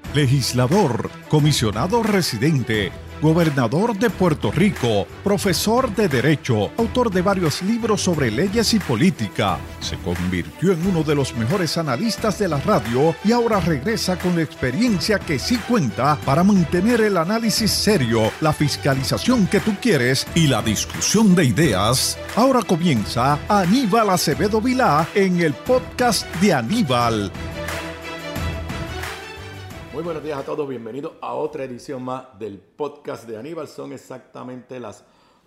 legislador, comisionado residente, gobernador de Puerto Rico, profesor de Derecho, autor de varios libros sobre leyes y política. Se convirtió en uno de los mejores analistas de la radio y ahora regresa con la experiencia que sí cuenta para mantener el análisis serio, la fiscalización que tú quieres y la discusión de ideas. Ahora comienza Aníbal Acevedo Vilá en el podcast de Aníbal. Muy buenos días a todos, bienvenidos a otra edición más del podcast de Aníbal. Son exactamente las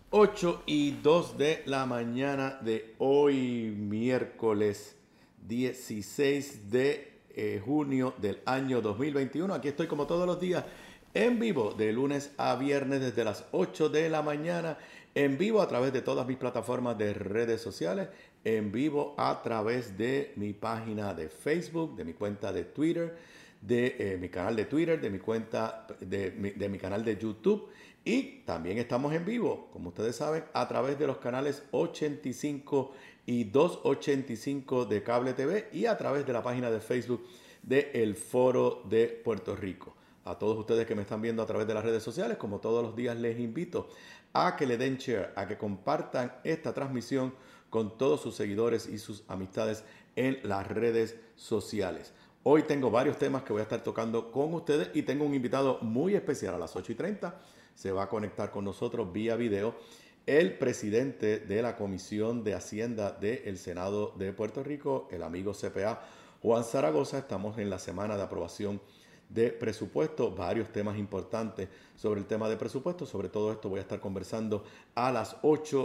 8:02 de la mañana de hoy, miércoles 16 de junio del año 2021. Aquí estoy como todos los días en vivo, de lunes a viernes desde las 8 de la mañana, en vivo a través de todas mis plataformas de redes sociales, en vivo a través de mi página de Facebook, de mi cuenta de Twitter, de mi canal de Twitter, de mi cuenta, de mi canal de YouTube, y también estamos en vivo, como ustedes saben, a través de los canales 85 y 285 de Cable TV y a través de la página de Facebook de El Foro de Puerto Rico. A todos ustedes que me están viendo a través de las redes sociales, como todos los días, les invito a que le den share, a que compartan esta transmisión con todos sus seguidores y sus amistades en las redes sociales. Hoy tengo varios temas que voy a estar tocando con ustedes y tengo un invitado muy especial a las 8:30. Se va a conectar con nosotros vía video el presidente de la Comisión de Hacienda del Senado de Puerto Rico, el amigo CPA Juan Zaragoza. Estamos en la semana de aprobación de presupuesto, varios temas importantes sobre el tema de presupuesto. Sobre todo esto voy a estar conversando a las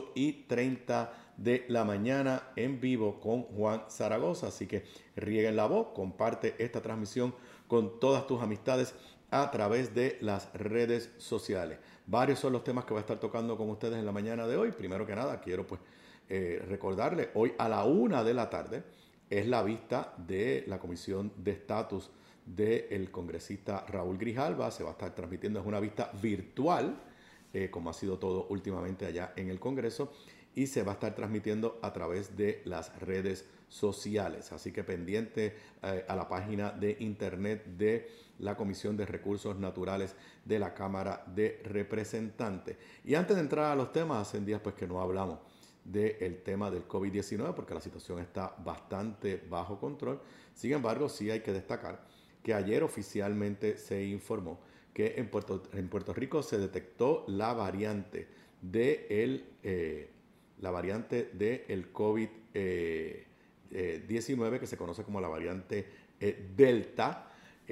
8:30 de la mañana en vivo con Juan Zaragoza. Así que rieguen la voz, comparte esta transmisión con todas tus amistades a través de las redes sociales. Varios son los temas que voy a estar tocando con ustedes en la mañana de hoy. Primero que nada, quiero recordarles, hoy a la 1 de la tarde es la vista de la Comisión de Estatus del congresista Raúl Grijalva. Se va a estar transmitiendo, es una vista virtual, como ha sido todo últimamente allá en el Congreso, y se va a estar transmitiendo a través de las redes sociales. Así que pendiente a la página de internet de la Comisión de Recursos Naturales de la Cámara de Representantes. Y antes de entrar a los temas, hace días pues que no hablamos del tema del COVID-19 porque la situación está bastante bajo control. Sin embargo, sí hay que destacar que ayer oficialmente se informó que en Puerto Rico se detectó la variante del COVID-19 que se conoce como la variante Delta.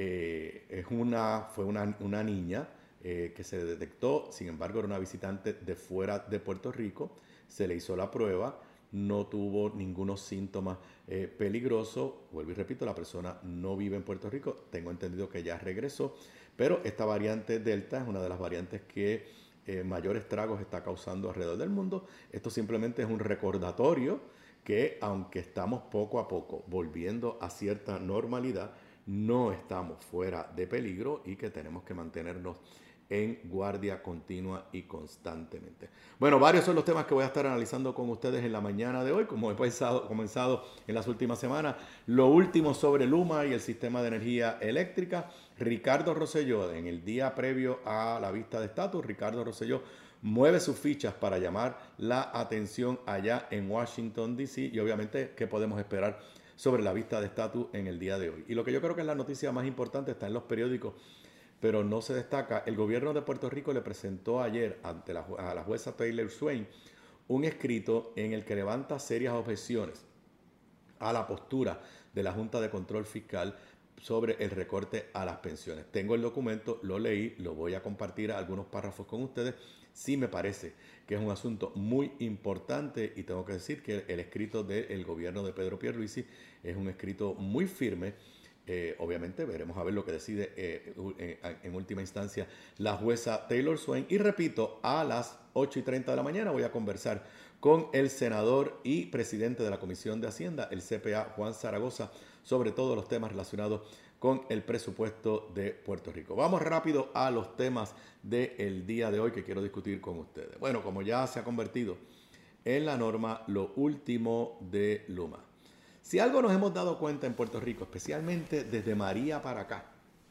Fue una niña que se detectó. Sin embargo, era una visitante de fuera de Puerto Rico. Se le hizo la prueba, no tuvo ningunos síntomas peligrosos. Vuelvo y repito, la persona no vive en Puerto Rico. Tengo entendido que ya regresó, pero esta variante Delta es una de las variantes que mayor estragos está causando alrededor del mundo. Esto simplemente es un recordatorio que, aunque estamos poco a poco volviendo a cierta normalidad, no estamos fuera de peligro y que tenemos que mantenernos en guardia continua y constantemente. Bueno, varios son los temas que voy a estar analizando con ustedes en la mañana de hoy, como he comenzado en las últimas semanas. Lo último sobre Luma y el sistema de energía eléctrica. Ricardo Rosselló, en el día previo a la vista de estatus, Ricardo Rosselló mueve sus fichas para llamar la atención allá en Washington, D.C. y obviamente qué podemos esperar sobre la vista de estatus en el día de hoy. Y lo que yo creo que es la noticia más importante está en los periódicos, pero no se destaca. El gobierno de Puerto Rico le presentó ayer a la jueza Taylor Swain un escrito en el que levanta serias objeciones a la postura de la Junta de Control Fiscal sobre el recorte a las pensiones. Tengo el documento, lo leí, lo voy a compartir algunos párrafos con ustedes. Sí me parece que es un asunto muy importante y tengo que decir que el escrito del gobierno de Pedro Pierluisi es un escrito muy firme. Obviamente veremos a ver lo que decide en última instancia la jueza Taylor Swain. Y repito, a las 8:30 de la mañana voy a conversar con el senador y presidente de la Comisión de Hacienda, el CPA Juan Zaragoza, sobre todos los temas relacionados con el presupuesto de Puerto Rico. Vamos rápido a los temas del día de hoy que quiero discutir con ustedes. Bueno, como ya se ha convertido en la norma, lo último de Luma. Si algo nos hemos dado cuenta en Puerto Rico, especialmente desde María para acá,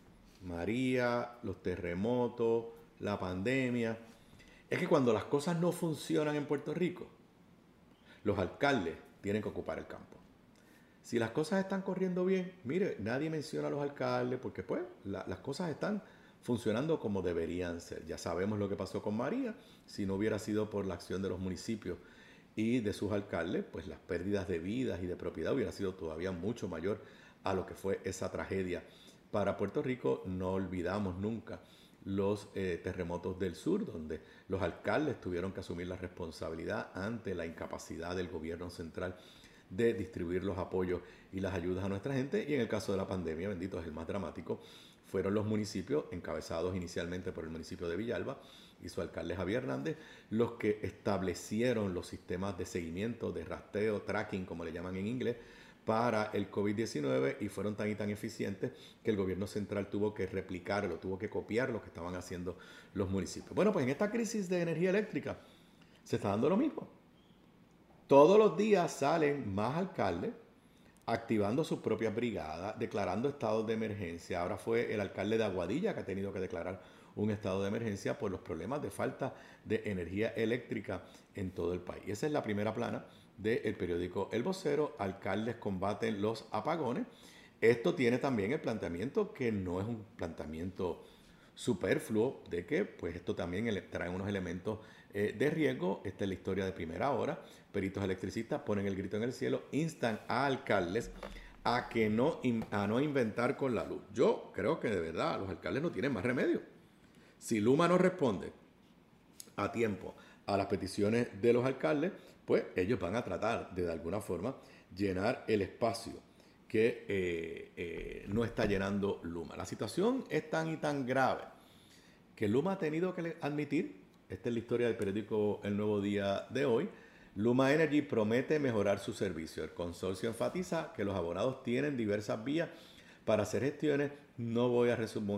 María, los terremotos, la pandemia, es que cuando las cosas no funcionan en Puerto Rico, los alcaldes tienen que ocupar el campo. Si las cosas están corriendo bien, mire, nadie menciona a los alcaldes porque pues las cosas están funcionando como deberían ser. Ya sabemos lo que pasó con María. Si no hubiera sido por la acción de los municipios y de sus alcaldes, pues las pérdidas de vidas y de propiedad hubiera sido todavía mucho mayor a lo que fue esa tragedia. Para Puerto Rico no olvidamos nunca los terremotos del sur, donde los alcaldes tuvieron que asumir la responsabilidad ante la incapacidad del gobierno central de distribuir los apoyos y las ayudas a nuestra gente. Y en el caso de la pandemia, bendito es el más dramático, fueron los municipios, encabezados inicialmente por el municipio de Villalba y su alcalde Javier Hernández, los que establecieron los sistemas de seguimiento, de rastreo, tracking, como le llaman en inglés, para el COVID-19 y fueron tan y tan eficientes que el gobierno central tuvo que replicarlo, tuvo que copiar lo que estaban haciendo los municipios. Bueno, pues en esta crisis de energía eléctrica se está dando lo mismo. Todos los días salen más alcaldes activando sus propias brigadas, declarando estados de emergencia. Ahora fue el alcalde de Aguadilla que ha tenido que declarar un estado de emergencia por los problemas de falta de energía eléctrica en todo el país. Esa es la primera plana del periódico El Vocero. Alcaldes combaten los apagones. Esto tiene también el planteamiento que no es un planteamiento superfluo de que pues esto también trae unos elementos de riesgo. Esta es la historia de primera hora. Peritos electricistas ponen el grito en el cielo, instan a alcaldes a no inventar con la luz. Yo creo que de verdad los alcaldes no tienen más remedio. Si Luma no responde a tiempo a las peticiones de los alcaldes, pues ellos van a tratar de alguna forma llenar el espacio que no está llenando Luma. La situación es tan y tan grave que Luma ha tenido que admitir, esta es la historia del periódico El Nuevo Día de hoy, Luma Energy promete mejorar su servicio. El consorcio enfatiza que los abonados tienen diversas vías para hacer gestiones. No voy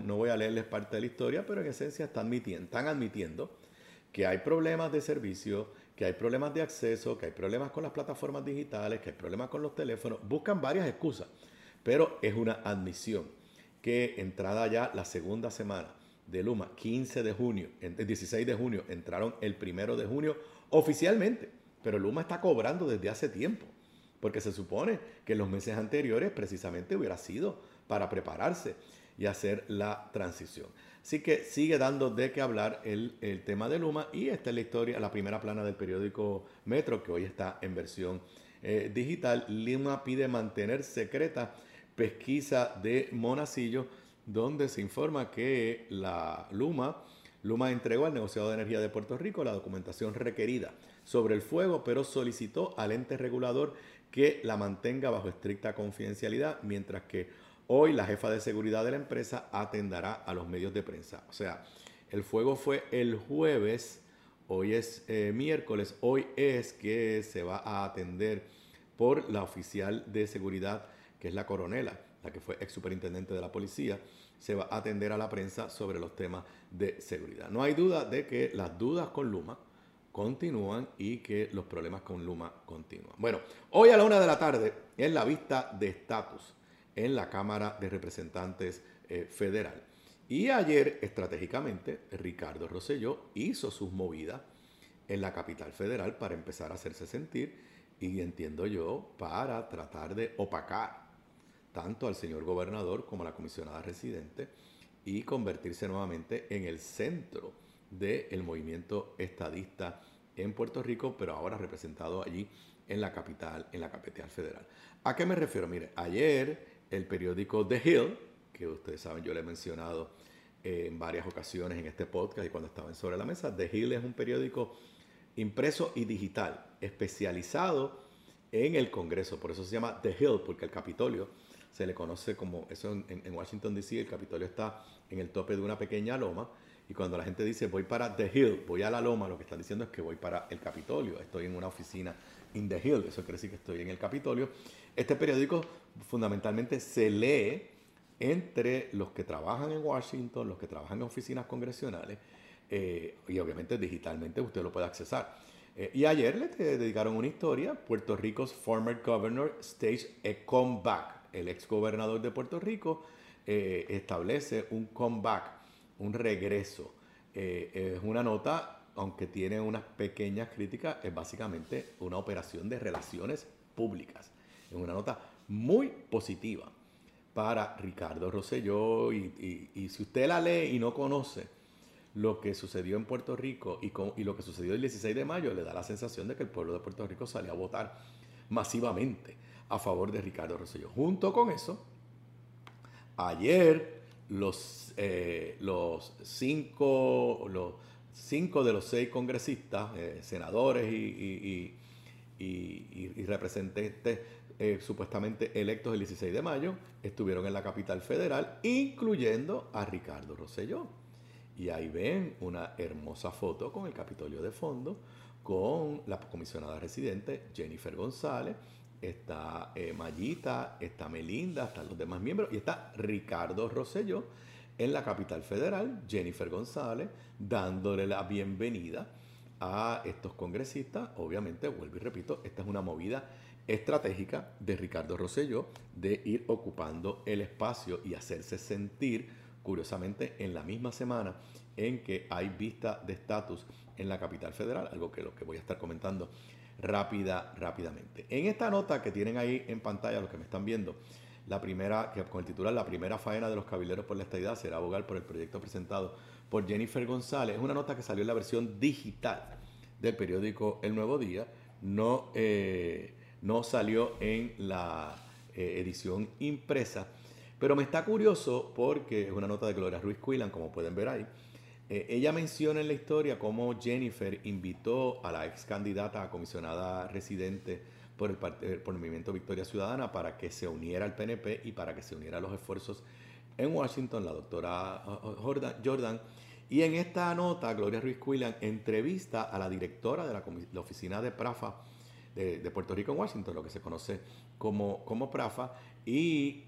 a leerles parte de la historia, pero en esencia están admitiendo que hay problemas de servicio, que hay problemas de acceso, que hay problemas con las plataformas digitales, que hay problemas con los teléfonos. Buscan varias excusas, pero es una admisión que entrada ya la segunda semana de Luma, 15 de junio, el 16 de junio, entraron el 1 de junio oficialmente, pero Luma está cobrando desde hace tiempo, porque se supone que en los meses anteriores precisamente hubiera sido para prepararse y hacer la transición. Así que sigue dando de qué hablar el tema de Luma y esta es la historia, la primera plana del periódico Metro, que hoy está en versión digital. Luma pide mantener secreta pesquisa de Monacillo, donde se informa que Luma entregó al negociado de energía de Puerto Rico la documentación requerida sobre el fuego, pero solicitó al ente regulador que la mantenga bajo estricta confidencialidad, mientras que hoy la jefa de seguridad de la empresa atenderá a los medios de prensa. O sea, el fuego fue el jueves, hoy es miércoles, hoy es que se va a atender por la oficial de seguridad, que es la coronela, la que fue ex superintendente de la policía, se va a atender a la prensa sobre los temas de seguridad. No hay duda de que las dudas con Luma continúan y que los problemas con Luma continúan. Bueno, hoy a la 1 de la tarde es la vista de estatus en la Cámara de Representantes Federal. Y ayer, estratégicamente, Ricardo Rosselló hizo sus movidas en la capital federal para empezar a hacerse sentir y, entiendo yo, para tratar de opacar tanto al señor gobernador como a la comisionada residente y convertirse nuevamente en el centro del movimiento estadista en Puerto Rico, pero ahora representado allí en la capital federal. ¿A qué me refiero? Mire, ayer el periódico The Hill, que ustedes saben, yo le he mencionado en varias ocasiones en este podcast y cuando estaba en Sobre la Mesa, The Hill es un periódico impreso y digital, especializado en el Congreso, por eso se llama The Hill, porque el Capitolio se le conoce como, eso en Washington D.C., el Capitolio está en el tope de una pequeña loma, y cuando la gente dice voy para The Hill, voy a la loma, lo que están diciendo es que voy para el Capitolio, estoy en una oficina in The Hill, eso quiere decir que estoy en el Capitolio. Este periódico fundamentalmente se lee entre los que trabajan en Washington, los que trabajan en oficinas congresionales, y obviamente digitalmente usted lo puede accesar. Y ayer le dedicaron una historia, Puerto Rico's former governor staged a comeback. El ex gobernador de Puerto Rico establece un comeback, un regreso. Es una nota, aunque tiene unas pequeñas críticas, es básicamente una operación de relaciones públicas. Es una nota muy positiva para Ricardo Rosselló y si usted la lee y no conoce lo que sucedió en Puerto Rico y lo que sucedió el 16 de mayo, le da la sensación de que el pueblo de Puerto Rico salió a votar masivamente a favor de Ricardo Rosselló. Junto con eso, ayer los cinco de los 6 congresistas, senadores y representantes supuestamente electos el 16 de mayo, estuvieron en la capital federal, incluyendo a Ricardo Rosselló. Y ahí ven una hermosa foto con el Capitolio de fondo, con la comisionada residente Jennifer González, está Mayita, está Melinda, están los demás miembros, y está Ricardo Rosselló en la capital federal, Jennifer González, dándole la bienvenida a estos congresistas. Obviamente, vuelvo y repito, esta es una movida estratégica de Ricardo Rosselló de ir ocupando el espacio y hacerse sentir, curiosamente, en la misma semana en que hay vista de estatus en la capital federal, algo que lo que voy a estar comentando rápidamente. En esta nota que tienen ahí en pantalla, los que me están viendo, la primera, que con el titular "La primera faena de los cabilderos por la estadidad será abogar por el proyecto presentado por Jennifer González", es una nota que salió en la versión digital del periódico El Nuevo Día, no salió en la edición impresa, pero me está curioso porque es una nota de Gloria Ruiz Cuilan, como pueden ver ahí. Ella menciona en la historia cómo Jennifer invitó a la ex candidata a comisionada residente por el Movimiento Victoria Ciudadana para que se uniera al PNP y para que se uniera a los esfuerzos en Washington, la doctora Jordan. Y en esta nota, Gloria Ruiz Cuilan entrevista a la directora de la oficina de PRAFA de Puerto Rico en Washington, lo que se conoce como PRAFA, y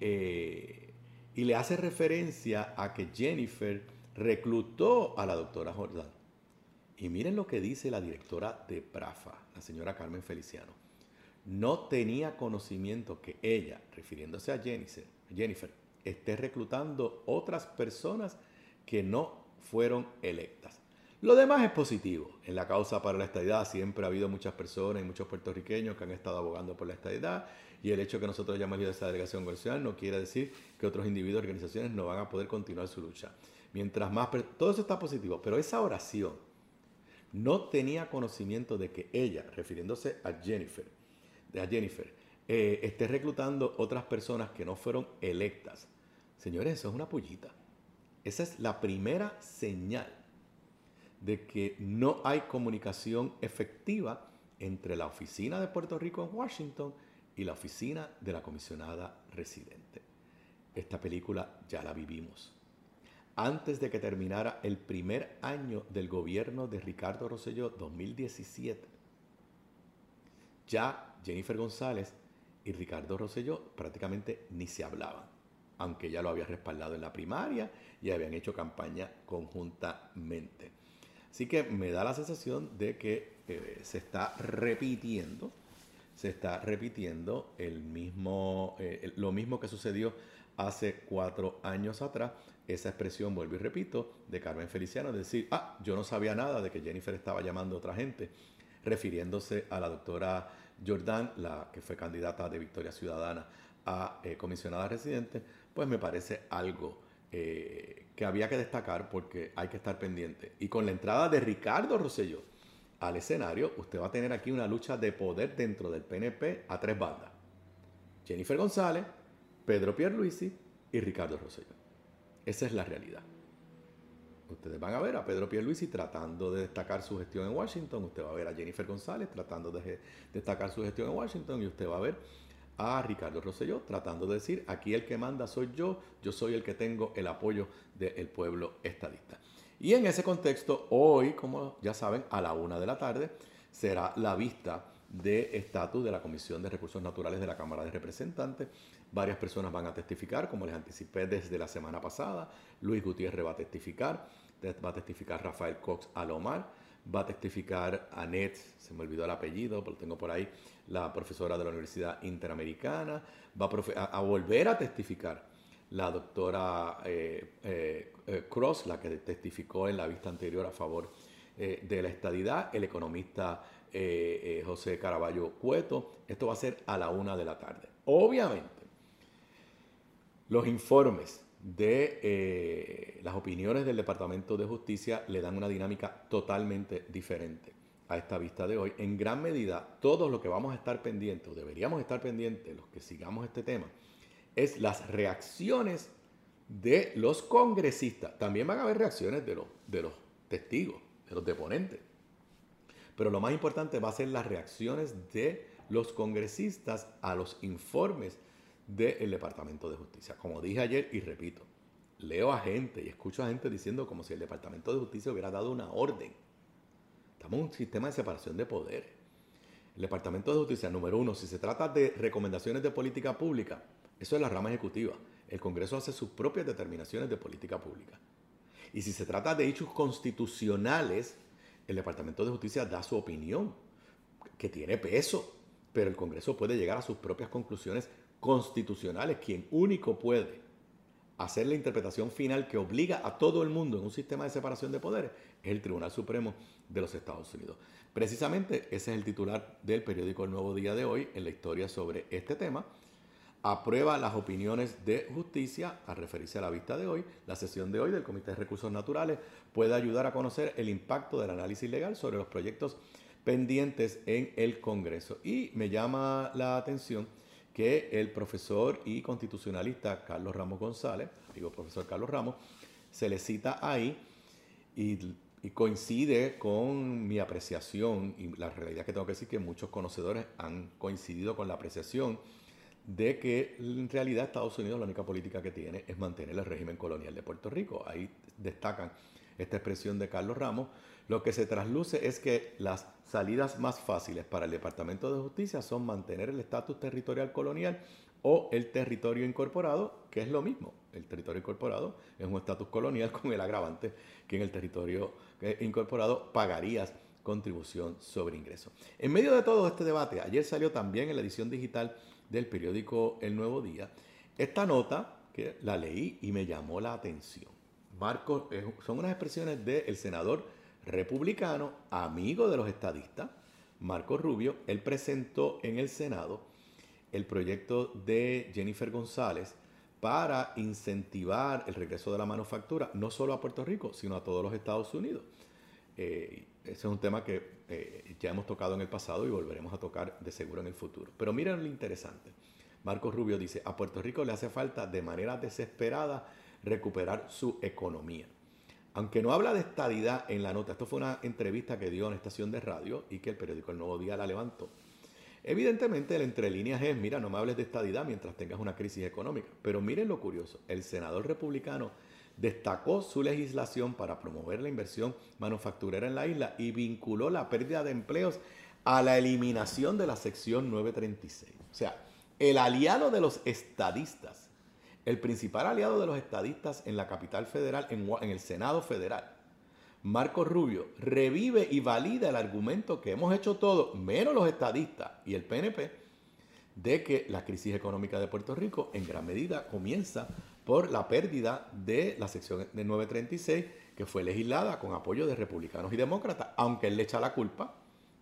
le hace referencia a que Jennifer reclutó a la doctora Jordan. Y miren lo que dice la directora de PRAFA, la señora Carmen Feliciano. No tenía conocimiento que ella, refiriéndose a Jennifer, esté reclutando otras personas que no fueron electas. Lo demás es positivo. En la causa para la estadidad siempre ha habido muchas personas y muchos puertorriqueños que han estado abogando por la estadidad, y el hecho de que nosotros hayamos ido a esa delegación congresional no quiere decir que otros individuos y organizaciones no van a poder continuar su lucha. Mientras más, todo eso está positivo, pero esa oración, no tenía conocimiento de que ella, refiriéndose a Jennifer, esté reclutando otras personas que no fueron electas. Señores, eso es una pullita. Esa es la primera señal de que no hay comunicación efectiva entre la oficina de Puerto Rico en Washington y la oficina de la comisionada residente. Esta película ya la vivimos. Antes de que terminara el primer año del gobierno de Ricardo Rosselló, 2017, ya Jennifer González y Ricardo Rosselló prácticamente ni se hablaban, aunque ella lo había respaldado en la primaria y habían hecho campaña conjuntamente. Así que me da la sensación de que se está repitiendo lo mismo que sucedió hace 4 años atrás. Esa expresión, vuelvo y repito, de Carmen Feliciano, es decir, yo no sabía nada de que Jennifer estaba llamando a otra gente, refiriéndose a la doctora Jordan, la que fue candidata de Victoria Ciudadana a comisionada residente. Pues me parece algo que había que destacar, porque hay que estar pendiente. Y con la entrada de Ricardo Rosselló al escenario, usted va a tener aquí una lucha de poder dentro del PNP a 3 bandas: Jennifer González, Pedro Pierluisi y Ricardo Rosselló. Esa es la realidad. Ustedes van a ver a Pedro Pierluisi tratando de destacar su gestión en Washington, usted va a ver a Jennifer González tratando de destacar su gestión en Washington, y usted va a ver a Ricardo Rosselló tratando de decir: aquí el que manda soy yo soy el que tengo el apoyo del pueblo estadista. Y en ese contexto, hoy, como ya saben, a la 1 de la tarde será la vista de estatus de la Comisión de Recursos Naturales de la Cámara de Representantes. Varias personas van a testificar, como les anticipé desde la semana pasada. Luis Gutiérrez va a testificar Rafael Cox Alomar, va a testificar Anet, se me olvidó el apellido, pero lo tengo por ahí, la profesora de la Universidad Interamericana, va a volver a testificar la doctora Cross, la que testificó en la vista anterior a favor de la estadidad, el economista José Caraballo Cueto. Esto va a ser a la 1 de la tarde. Obviamente, los informes de las opiniones del Departamento de Justicia le dan una dinámica totalmente diferente a esta vista de hoy. En gran medida, todo lo que vamos a estar pendientes, o deberíamos estar pendientes, los que sigamos este tema, es las reacciones de los congresistas. También van a haber reacciones de los testigos, de los deponentes. Pero lo más importante va a ser las reacciones de los congresistas a los informes del Departamento de Justicia. Como dije ayer y repito, leo a gente y escucho a gente diciendo como si el Departamento de Justicia hubiera dado una orden. Estamos en un sistema de separación de poderes. El Departamento de Justicia, número uno, si se trata de recomendaciones de política pública, eso es la rama ejecutiva. El Congreso hace sus propias determinaciones de política pública. Y si se trata de hechos constitucionales, el Departamento de Justicia da su opinión, que tiene peso, pero el Congreso puede llegar a sus propias conclusiones constitucionales. Quien único puede hacer la interpretación final que obliga a todo el mundo en un sistema de separación de poderes es el Tribunal Supremo de los Estados Unidos. Precisamente ese es el titular del periódico El Nuevo Día de hoy en la historia sobre este tema. Aprueba las opiniones de justicia al referirse a la vista de hoy. La sesión de hoy del Comité de Recursos Naturales puede ayudar a conocer el impacto del análisis legal sobre los proyectos pendientes en el Congreso. Y me llama la atención que el profesor y constitucionalista Carlos Ramos González, digo profesor Carlos Ramos, se le cita ahí y coincide con mi apreciación, y la realidad es que tengo que decir que muchos conocedores han coincidido con la apreciación de que en realidad Estados Unidos la única política que tiene es mantener el régimen colonial de Puerto Rico. Ahí destacan esta expresión de Carlos Ramos. Lo que se trasluce es que las salidas más fáciles para el Departamento de Justicia son mantener el estatus territorial colonial o el territorio incorporado, que es lo mismo. El territorio incorporado es un estatus colonial con el agravante que en el territorio incorporado pagarías contribución sobre ingresos. En medio de todo este debate, ayer salió también en la edición digital del periódico El Nuevo Día esta nota que la leí y me llamó la atención. Son unas expresiones del senador republicano, amigo de los estadistas, Marco Rubio. Él presentó en el Senado el proyecto de Jennifer González para incentivar el regreso de la manufactura, no solo a Puerto Rico, sino a todos los Estados Unidos. Ese es un tema que ya hemos tocado en el pasado y volveremos a tocar de seguro en el futuro. Pero miren lo interesante. Marco Rubio dice, a Puerto Rico le hace falta de manera desesperada recuperar su economía. Aunque no habla de estadidad en la nota, esto fue una entrevista que dio en una estación de radio y que el periódico El Nuevo Día la levantó. Evidentemente, el entre líneas es, mira, no me hables de estadidad mientras tengas una crisis económica. Pero miren lo curioso, el senador republicano destacó su legislación para promover la inversión manufacturera en la isla y vinculó la pérdida de empleos a la eliminación de la sección 936. O sea, el aliado de los estadistas, el principal aliado de los estadistas en la capital federal, en el Senado federal, Marco Rubio, revive y valida el argumento que hemos hecho todos, menos los estadistas y el PNP, de que la crisis económica de Puerto Rico en gran medida comienza por la pérdida de la sección de 936 que fue legislada con apoyo de republicanos y demócratas, aunque él le echa la culpa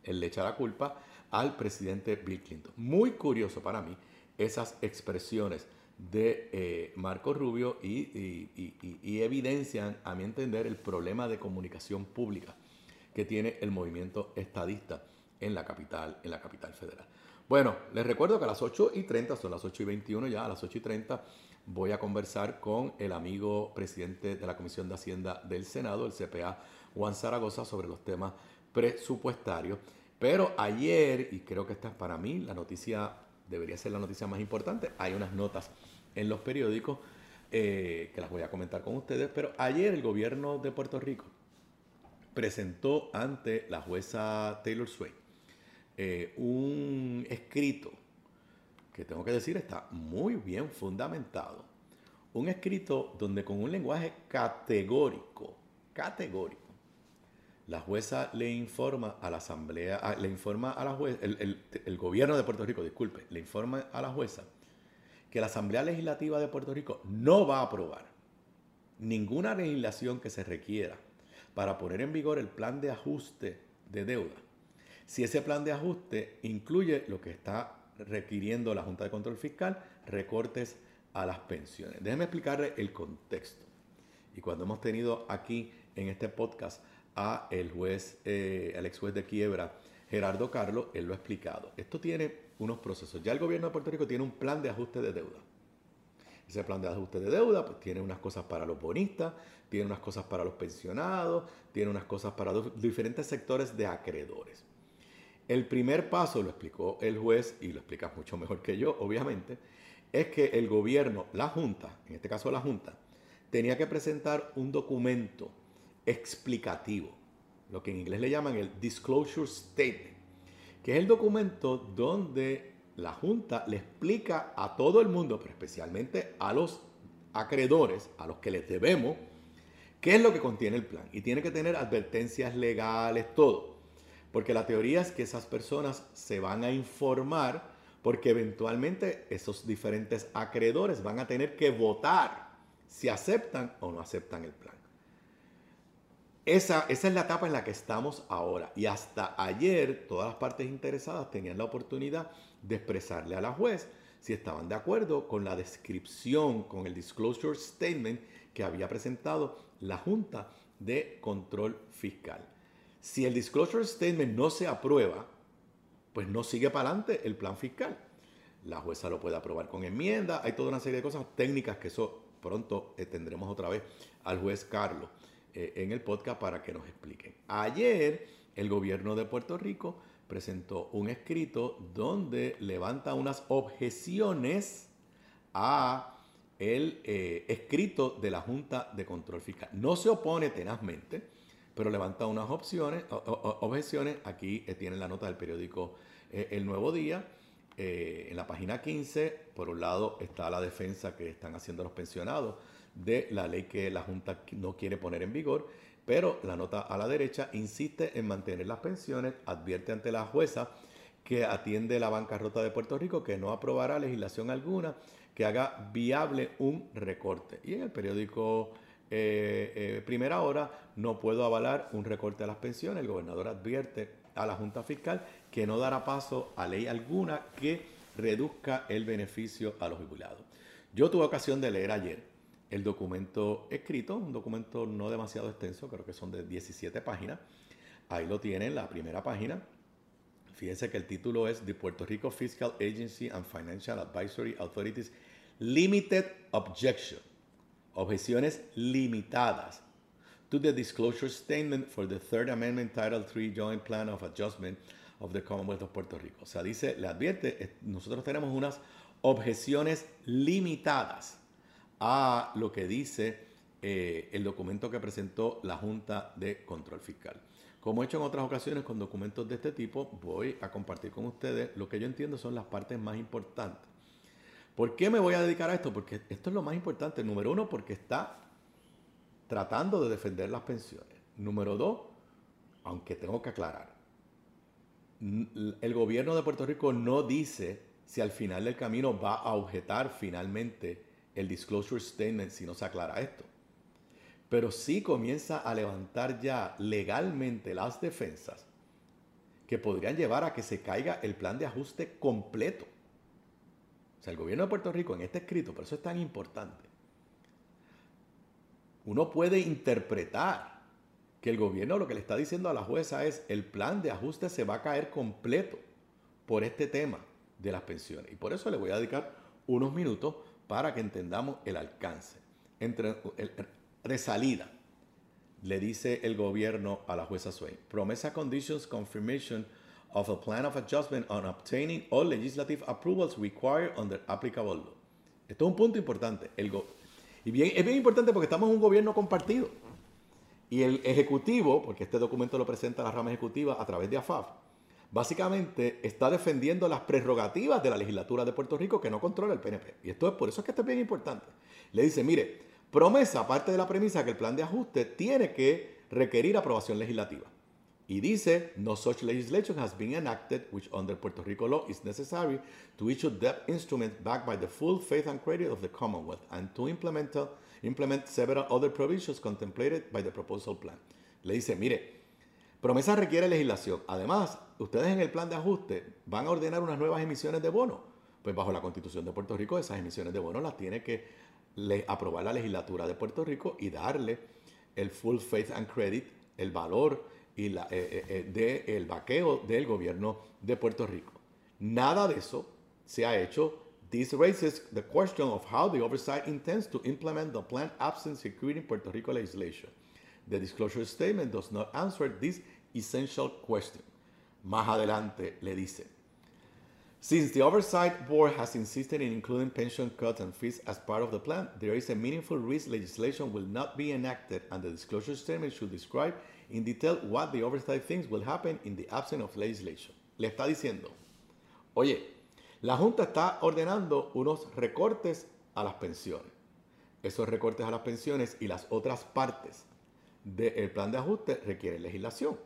al presidente Bill Clinton. Muy curioso para mí esas expresiones de Marco Rubio y evidencian, a mi entender, el problema de comunicación pública que tiene el movimiento estadista en la capital federal. Bueno, les recuerdo que a las 8:30, son las 8:21 ya, a las 8:30 voy a conversar con el amigo presidente de la Comisión de Hacienda del Senado, el CPA Juan Zaragoza, sobre los temas presupuestarios. Pero ayer, y creo que esta es para mí la noticia, debería ser la noticia más importante, hay unas notas en los periódicos que las voy a comentar con ustedes, pero ayer el gobierno de Puerto Rico presentó ante la jueza Taylor Swain un escrito que tengo que decir está muy bien fundamentado. Un escrito donde con un lenguaje categórico, la jueza le informa a la asamblea, le informa a la jueza, el gobierno de Puerto Rico, disculpe, le informa a la jueza que la Asamblea Legislativa de Puerto Rico no va a aprobar ninguna legislación que se requiera para poner en vigor el plan de ajuste de deuda, si ese plan de ajuste incluye lo que está requiriendo la Junta de Control Fiscal, recortes a las pensiones. Déjenme explicarle el contexto. Y cuando hemos tenido aquí en este podcast a el ex juez de quiebra, Gerardo Carlos, él lo ha explicado. Esto tiene unos procesos. Ya el gobierno de Puerto Rico tiene un plan de ajuste de deuda. Ese plan de ajuste de deuda pues, tiene unas cosas para los bonistas, tiene unas cosas para los pensionados, tiene unas cosas para diferentes sectores de acreedores. El primer paso, lo explicó el juez, y lo explica mucho mejor que yo, obviamente, es que el gobierno, la Junta, en este caso la Junta, tenía que presentar un documento explicativo, lo que en inglés le llaman el Disclosure Statement, que es el documento donde la Junta le explica a todo el mundo, pero especialmente a los acreedores, a los que les debemos, qué es lo que contiene el plan. Y tiene que tener advertencias legales, todo. Porque la teoría es que esas personas se van a informar porque eventualmente esos diferentes acreedores van a tener que votar si aceptan o no aceptan el plan. Esa es la etapa en la que estamos ahora. Y hasta ayer todas las partes interesadas tenían la oportunidad de expresarle a la juez si estaban de acuerdo con la descripción, con el Disclosure Statement que había presentado la Junta de Control Fiscal. Si el Disclosure Statement no se aprueba, pues no sigue para adelante el plan fiscal. La jueza lo puede aprobar con enmienda. Hay toda una serie de cosas técnicas que eso pronto tendremos otra vez al juez Carlos en el podcast para que nos expliquen. Ayer el gobierno de Puerto Rico presentó un escrito donde levanta unas objeciones a el escrito de la Junta de Control Fiscal. No se opone tenazmente, pero levanta unas objeciones. Aquí tienen la nota del periódico El Nuevo Día. En la página 15, por un lado está la defensa que están haciendo los pensionados de la ley que la Junta no quiere poner en vigor, pero la nota a la derecha insiste en mantener las pensiones, advierte ante la jueza que atiende la bancarrota de Puerto Rico que no aprobará legislación alguna que haga viable un recorte. Y en el periódico Primera Hora, no puedo avalar un recorte a las pensiones. El gobernador advierte a la Junta Fiscal que no dará paso a ley alguna que reduzca el beneficio a los jubilados. Yo tuve ocasión de leer ayer el documento escrito, un documento no demasiado extenso, creo que son de 17 páginas. Ahí lo tienen, la primera página. Fíjense que el título es The Puerto Rico Fiscal Agency and Financial Advisory Authorities Limited Objection. Objeciones limitadas to the Disclosure Statement for the Third Amendment Title III Joint Plan of Adjustment of the Commonwealth of Puerto Rico. O sea, dice, le advierte, nosotros tenemos unas objeciones limitadas a lo que dice el documento que presentó la Junta de Control Fiscal. Como he hecho en otras ocasiones con documentos de este tipo, voy a compartir con ustedes lo que yo entiendo son las partes más importantes. ¿Por qué me voy a dedicar a esto? Porque esto es lo más importante. Número uno, porque está tratando de defender las pensiones. Número dos, aunque tengo que aclarar, el gobierno de Puerto Rico no dice si al final del camino va a objetar finalmente el Disclosure Statement si no se aclara esto. Pero sí comienza a levantar ya legalmente las defensas que podrían llevar a que se caiga el plan de ajuste completo. O sea, el gobierno de Puerto Rico en este escrito, por eso es tan importante, uno puede interpretar que el gobierno lo que le está diciendo a la jueza es el plan de ajuste se va a caer completo por este tema de las pensiones. Y por eso le voy a dedicar unos minutos para que entendamos el alcance. De salida, le dice el gobierno a la jueza Swain, Promesa conditions confirmation of a plan of adjustment on obtaining all legislative approvals required under applicable law. Esto es un punto importante. Es bien importante porque estamos en un gobierno compartido. Y el Ejecutivo, porque este documento lo presenta la rama ejecutiva a través de AFAF, básicamente está defendiendo las prerrogativas de la legislatura de Puerto Rico que no controla el PNP. Y esto es por eso es que esto es bien importante. Le dice, mire, Promesa parte de la premisa que el plan de ajuste tiene que requerir aprobación legislativa. Y dice, no such legislation has been enacted which under Puerto Rico law is necessary to issue debt instruments backed by the full faith and credit of the Commonwealth and to implement several other provisions contemplated by the proposal plan. Le dice, mire, promesa requiere legislación. Además, ustedes en el plan de ajuste van a ordenar unas nuevas emisiones de bonos. Pues bajo la Constitución de Puerto Rico, esas emisiones de bonos las tiene que aprobar la legislatura de Puerto Rico y darle el full faith and credit, el valor y el vaqueo del gobierno de Puerto Rico. Nada de eso se ha hecho. This raises the question of how the oversight intends to implement the plan absent securing Puerto Rico legislation. The disclosure statement does not answer this essential question. Más adelante le dice, since the Oversight Board has insisted in including pension cuts and fees as part of the plan, there is a meaningful risk legislation will not be enacted and the disclosure statement should describe in detail what the oversight thinks will happen in the absence of legislation. Le está diciendo, oye, la Junta está ordenando unos recortes a las pensiones. Esos recortes a las pensiones y las otras partes del plan de ajuste requieren legislación.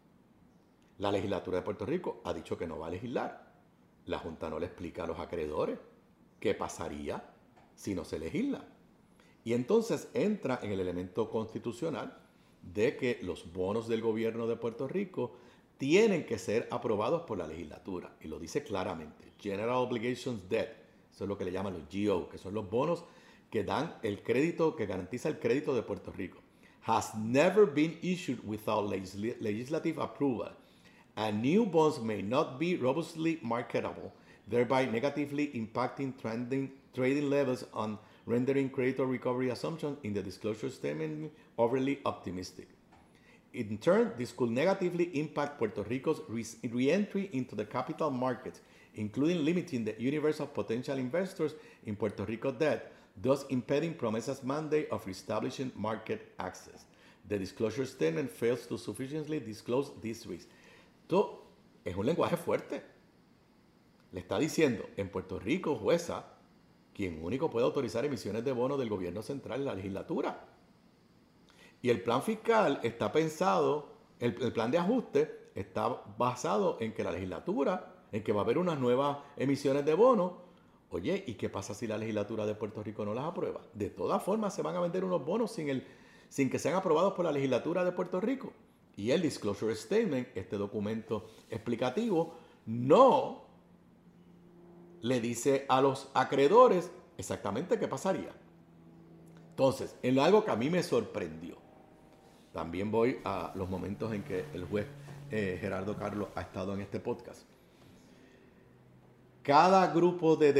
La legislatura de Puerto Rico ha dicho que no va a legislar. La Junta no le explica a los acreedores qué pasaría si no se legisla. Y entonces entra en el elemento constitucional de que los bonos del gobierno de Puerto Rico tienen que ser aprobados por la legislatura. Y lo dice claramente. General Obligations Debt, eso es lo que le llaman los GO, que son los bonos que dan el crédito, que garantiza el crédito de Puerto Rico. Has never been issued without legislative approval. And new bonds may not be robustly marketable, thereby negatively impacting trading levels on rendering creditor recovery assumptions in the disclosure statement overly optimistic. In turn, this could negatively impact Puerto Rico's re-entry into the capital markets, including limiting the universe of potential investors in Puerto Rico debt, thus impeding PROMESA's mandate of establishing market access. The disclosure statement fails to sufficiently disclose these risks. Esto es un lenguaje fuerte. Le está diciendo, en Puerto Rico, jueza, quien único puede autorizar emisiones de bonos del gobierno central es la legislatura. Y el plan fiscal está pensado, el plan de ajuste está basado en que la legislatura, en que va a haber unas nuevas emisiones de bonos. Oye, ¿y qué pasa si la legislatura de Puerto Rico no las aprueba? De todas formas, se van a vender unos bonos sin que sean aprobados por la legislatura de Puerto Rico. Y el Disclosure Statement, este documento explicativo, no le dice a los acreedores exactamente qué pasaría. Entonces, en algo que a mí me sorprendió, también voy a los momentos en que el juez Gerardo Carlos ha estado en este podcast. Cada grupo de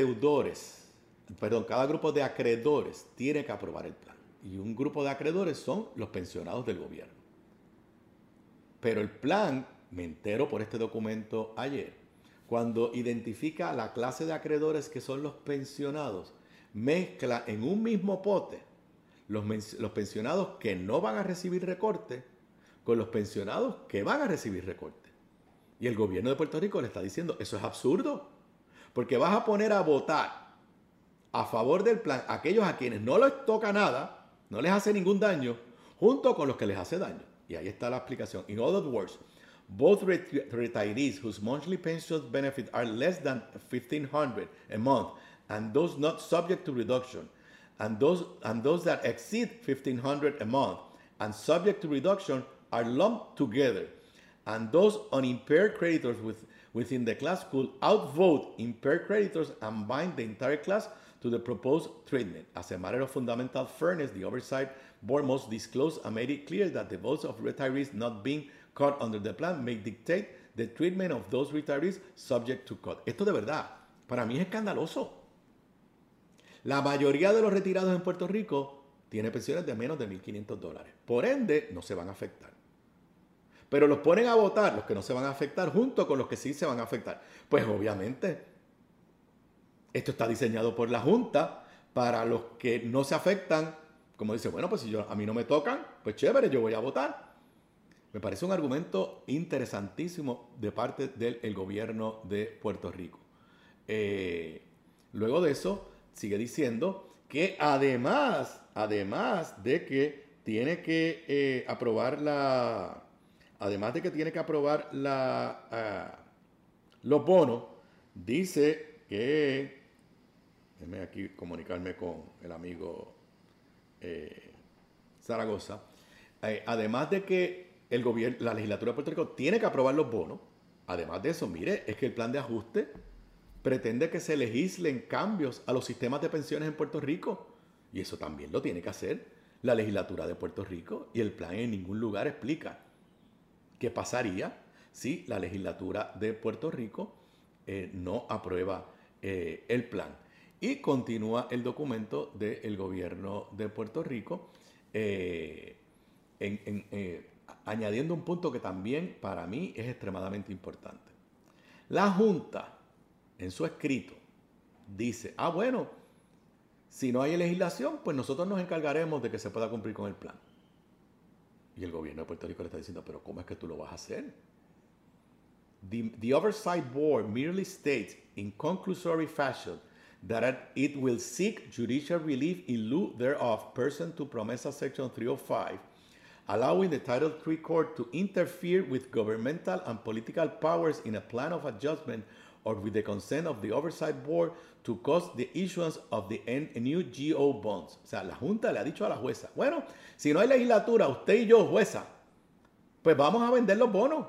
acreedores tiene que aprobar el plan. Y un grupo de acreedores son los pensionados del gobierno. Pero el plan, me entero por este documento ayer, cuando identifica la clase de acreedores que son los pensionados, mezcla en un mismo pote los pensionados que no van a recibir recorte con los pensionados que van a recibir recorte. Y el gobierno de Puerto Rico le está diciendo, eso es absurdo, porque vas a poner a votar a favor del plan a aquellos a quienes no les toca nada, no les hace ningún daño, junto con los que les hace daño. Y ahí está la explicación. In other words, both retirees whose monthly pension benefits are less than $1,500 a month and those not subject to reduction, and those that exceed $1,500 a month and subject to reduction are lumped together, and those unimpaired creditors within the class could outvote impaired creditors and bind the entire class to the proposed treatment. As a matter of fundamental fairness, the Oversight Board must disclose and make it clear that the votes of retirees not being cut under the plan may dictate the treatment of those retirees subject to cut. Esto de verdad, para mí es escandaloso. La mayoría de los retirados en Puerto Rico tiene pensiones de menos de $1,500. Por ende, no se van a afectar. Pero los ponen a votar, los que no se van a afectar, junto con los que sí se van a afectar. Pues obviamente, esto está diseñado por la Junta para los que no se afectan. Como dice, bueno, pues si a mí no me tocan, pues chévere, yo voy a votar. Me parece un argumento interesantísimo de parte del gobierno de Puerto Rico. Luego de eso, sigue diciendo que además de que tiene que aprobar además de que tiene que aprobar los bonos, dice que, déjeme aquí comunicarme con el amigo Zaragoza, además de que la legislatura de Puerto Rico tiene que aprobar los bonos, además de eso, mire, es que el plan de ajuste pretende que se legislen cambios a los sistemas de pensiones en Puerto Rico, y eso también lo tiene que hacer la legislatura de Puerto Rico, y el plan en ningún lugar explica qué pasaría si la legislatura de Puerto Rico no aprueba el plan. Y continúa el documento del gobierno de Puerto Rico añadiendo un punto que también para mí es extremadamente importante. La Junta, en su escrito, dice, bueno, si no hay legislación, pues nosotros nos encargaremos de que se pueda cumplir con el plan. Y el gobierno de Puerto Rico le está diciendo, pero ¿cómo es que tú lo vas a hacer? The Oversight Board merely states in conclusory fashion that it will seek judicial relief in lieu thereof pursuant to PROMESA Section 305, allowing the Title III Court to interfere with governmental and political powers in a plan of adjustment or with the consent of the Oversight Board to cause the issuance of the new GO bonds. O sea, la Junta le ha dicho a la jueza, bueno, si no hay legislatura, usted y yo, jueza, pues vamos a vender los bonos.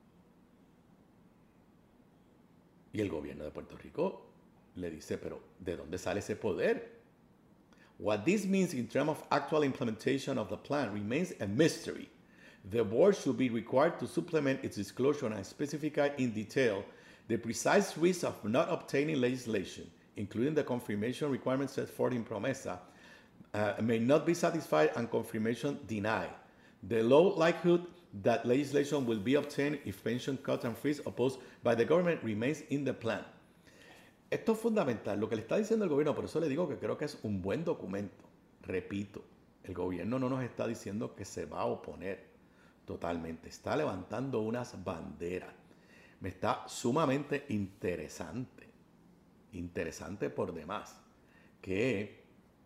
Y el gobierno de Puerto Rico le dice, pero ¿de dónde sale ese poder? What this means in terms of actual implementation of the plan remains a mystery. The board should be required to supplement its disclosure and specify in detail the precise risks of not obtaining legislation, including the confirmation requirements set forth in PROMESA, may not be satisfied and confirmation denied. The low likelihood that legislation will be obtained if pension cuts and freeze opposed by the government remains in the plan. Esto es fundamental, lo que le está diciendo el gobierno, por eso le digo que creo que es un buen documento. Repito, el gobierno no nos está diciendo que se va a oponer totalmente, está levantando unas banderas. Me está sumamente interesante por demás, que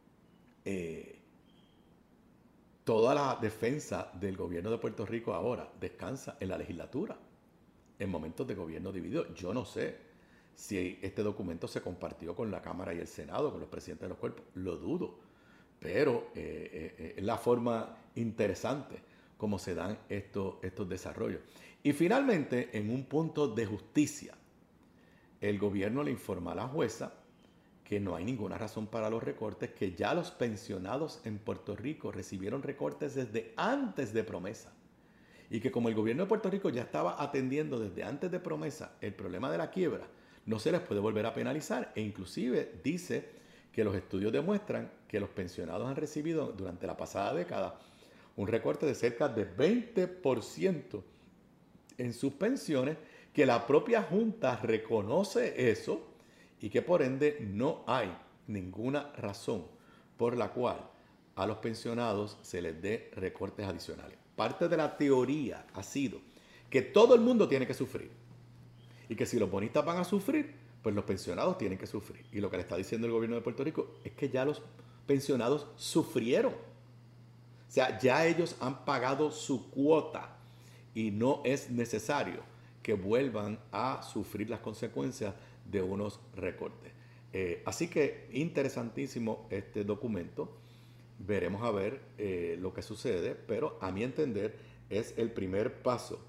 toda la defensa del gobierno de Puerto Rico ahora descansa en la legislatura, en momentos de gobierno dividido. Yo no sé si este documento se compartió con la Cámara y el Senado, con los presidentes de los cuerpos, lo dudo, pero es la forma interesante como se dan estos desarrollos. Y finalmente, en un punto de justicia, el gobierno le informa a la jueza que no hay ninguna razón para los recortes, que ya los pensionados en Puerto Rico recibieron recortes desde antes de PROMESA y que como el gobierno de Puerto Rico ya estaba atendiendo desde antes de PROMESA el problema de la quiebra, no se les puede volver a penalizar, e inclusive dice que los estudios demuestran que los pensionados han recibido durante la pasada década un recorte de cerca de 20% en sus pensiones, que la propia Junta reconoce eso y que por ende no hay ninguna razón por la cual a los pensionados se les dé recortes adicionales. Parte de la teoría ha sido que todo el mundo tiene que sufrir y que si los bonistas van a sufrir, pues los pensionados tienen que sufrir. Y lo que le está diciendo el gobierno de Puerto Rico es que ya los pensionados sufrieron. O sea, ya ellos han pagado su cuota y no es necesario que vuelvan a sufrir las consecuencias de unos recortes. Así que interesantísimo este documento. Veremos a ver lo que sucede, pero a mi entender es el primer paso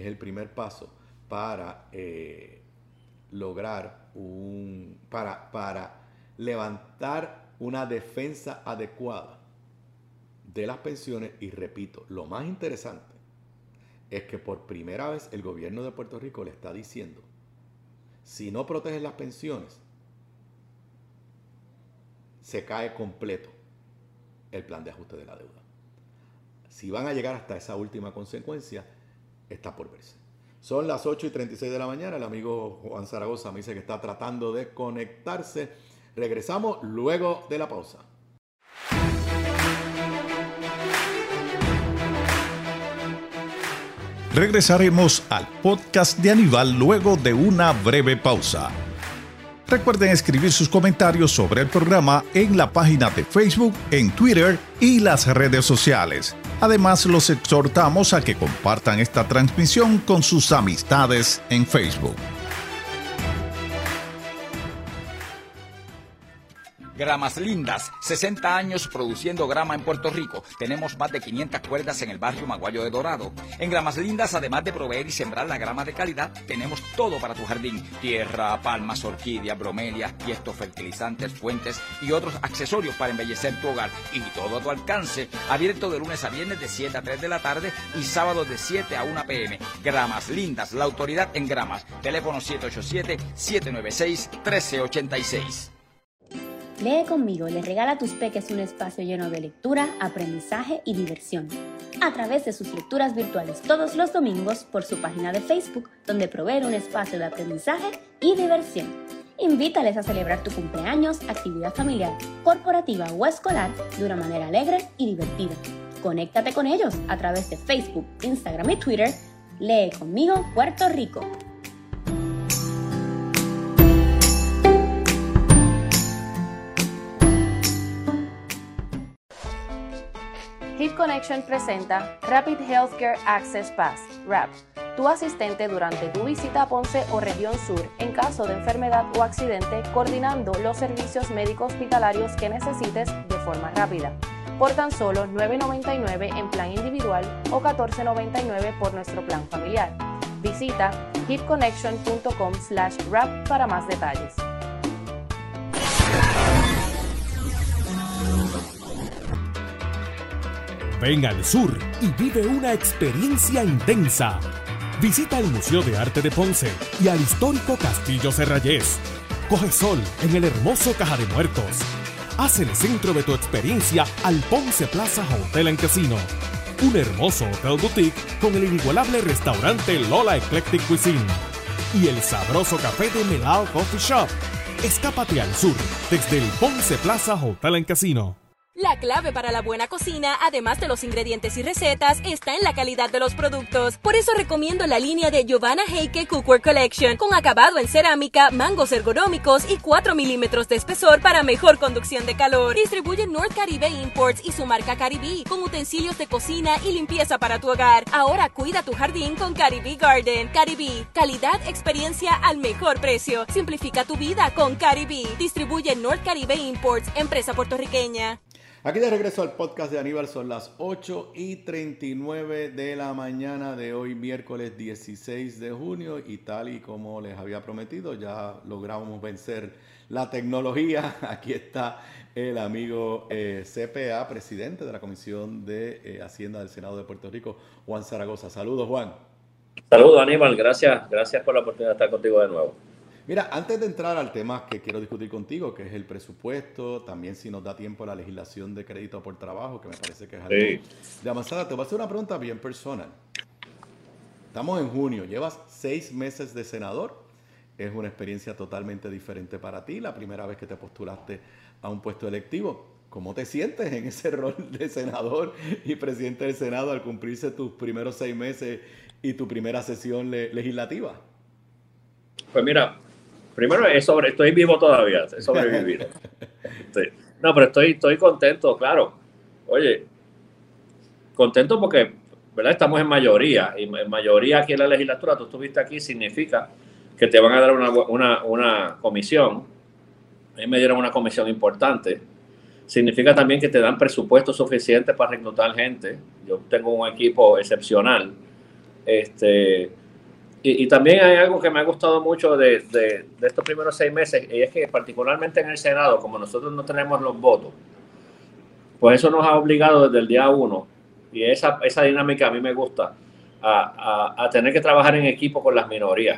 para lograr para levantar una defensa adecuada de las pensiones. Y repito, lo más interesante es que por primera vez el gobierno de Puerto Rico le está diciendo, si no protegen las pensiones, se cae completo el plan de ajuste de la deuda. Si van a llegar hasta esa última consecuencia, está por verse. Son las 8:36 de la mañana. El amigo Juan Zaragoza me dice que está tratando de conectarse. Regresamos luego de la pausa. Regresaremos al podcast de Aníbal luego de una breve pausa. Recuerden escribir sus comentarios sobre el programa en la página de Facebook, en Twitter y las redes sociales. Además, los exhortamos a que compartan esta transmisión con sus amistades en Facebook. Gramas Lindas, 60 años produciendo grama en Puerto Rico. Tenemos más de 500 cuerdas en el barrio Maguayo de Dorado. En Gramas Lindas, además de proveer y sembrar la grama de calidad, tenemos todo para tu jardín. Tierra, palmas, orquídeas, bromelias, tiestos, fertilizantes, fuentes y otros accesorios para embellecer tu hogar. Y todo a tu alcance. Abierto de lunes a viernes de 7 a 3 de la tarde y sábados de 7 a 1 p.m. Gramas Lindas, la autoridad en gramas. Teléfono 787-796-1386. Lee conmigo le regala a tus peques un espacio lleno de lectura, aprendizaje y diversión. A través de sus lecturas virtuales todos los domingos por su página de Facebook, donde provee un espacio de aprendizaje y diversión. Invítales a celebrar tu cumpleaños, actividad familiar, corporativa o escolar de una manera alegre y divertida. Conéctate con ellos a través de Facebook, Instagram y Twitter. Lee conmigo Puerto Rico. HIT Connection presenta Rapid Healthcare Access Pass, RAP, tu asistente durante tu visita a Ponce o región sur en caso de enfermedad o accidente, coordinando los servicios médico hospitalarios que necesites de forma rápida. Por tan solo $9.99 en plan individual o $14.99 por nuestro plan familiar. Visita hitconnection.com/RAP para más detalles. Ven al sur y vive una experiencia intensa. Visita el Museo de Arte de Ponce y al histórico Castillo Serrayés. Coge sol en el hermoso Caja de Muertos. Haz el centro de tu experiencia al Ponce Plaza Hotel and Casino. Un hermoso hotel boutique con el inigualable restaurante Lola Eclectic Cuisine. Y el sabroso café de Melao Coffee Shop. Escápate al sur desde el Ponce Plaza Hotel and Casino. La clave para la buena cocina, además de los ingredientes y recetas, está en la calidad de los productos. Por eso recomiendo la línea de Giovanna Heike Cookware Collection, con acabado en cerámica, mangos ergonómicos y 4 milímetros de espesor para mejor conducción de calor. Distribuye North Caribe Imports y su marca Caribe, con utensilios de cocina y limpieza para tu hogar. Ahora cuida tu jardín con Caribe Garden. Caribe, calidad, experiencia al mejor precio. Simplifica tu vida con Caribe. Distribuye North Caribe Imports, empresa puertorriqueña. Aquí de regreso al podcast de Aníbal, son las 8:39 de la mañana de hoy, miércoles 16 de junio, y tal y como les había prometido, ya logramos vencer la tecnología. Aquí está el amigo CPA, presidente de la Comisión de Hacienda del Senado de Puerto Rico, Juan Zaragoza. Saludos, Juan. Saludos, Aníbal, gracias por la oportunidad de estar contigo de nuevo. Mira, antes de entrar al tema que quiero discutir contigo, que es el presupuesto, también si nos da tiempo la legislación de crédito por trabajo, que me parece que es algo de avanzada, te voy a hacer una pregunta bien personal. Estamos en junio, llevas 6 meses de senador, es una experiencia totalmente diferente para ti, la primera vez que te postulaste a un puesto electivo. ¿Cómo te sientes en ese rol de senador y presidente del Senado al cumplirse tus primeros 6 meses y tu primera sesión legislativa? Pues mira, primero estoy vivo todavía, he sobrevivido. Sí. No, pero estoy contento, claro. Oye, contento porque, ¿verdad? Estamos en mayoría, y en mayoría aquí en la legislatura, tú estuviste aquí, significa que te van a dar una comisión. A mí me dieron una comisión importante. Significa también que te dan presupuesto suficiente para reclutar gente. Yo tengo un equipo excepcional. Y también hay algo que me ha gustado mucho de estos primeros 6 meses, y es que particularmente en el Senado, como nosotros no tenemos los votos, pues eso nos ha obligado desde el día 1, y esa dinámica a mí me gusta, a tener que trabajar en equipo con las minorías.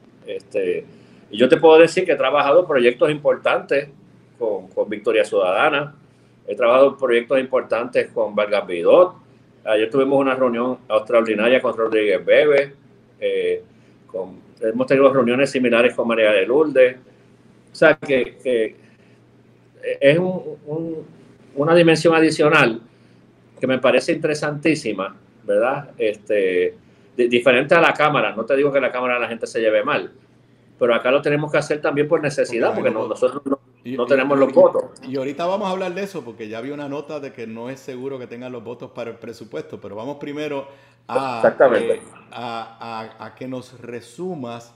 Y yo te puedo decir que he trabajado proyectos importantes con Victoria Ciudadana, he trabajado proyectos importantes con Vargas Vidot. Ayer tuvimos una reunión extraordinaria con Rodríguez Bebe. Hemos tenido reuniones similares con María de Lourdes. O sea que es una dimensión adicional que me parece interesantísima, ¿verdad? Diferente a la Cámara. No te digo que la Cámara la gente se lleve mal, pero acá lo tenemos que hacer también por necesidad, porque nosotros no. no tenemos los votos. Y ahorita vamos a hablar de eso, porque ya vi una nota de que no es seguro que tengan los votos para el presupuesto, pero vamos primero a que nos resumas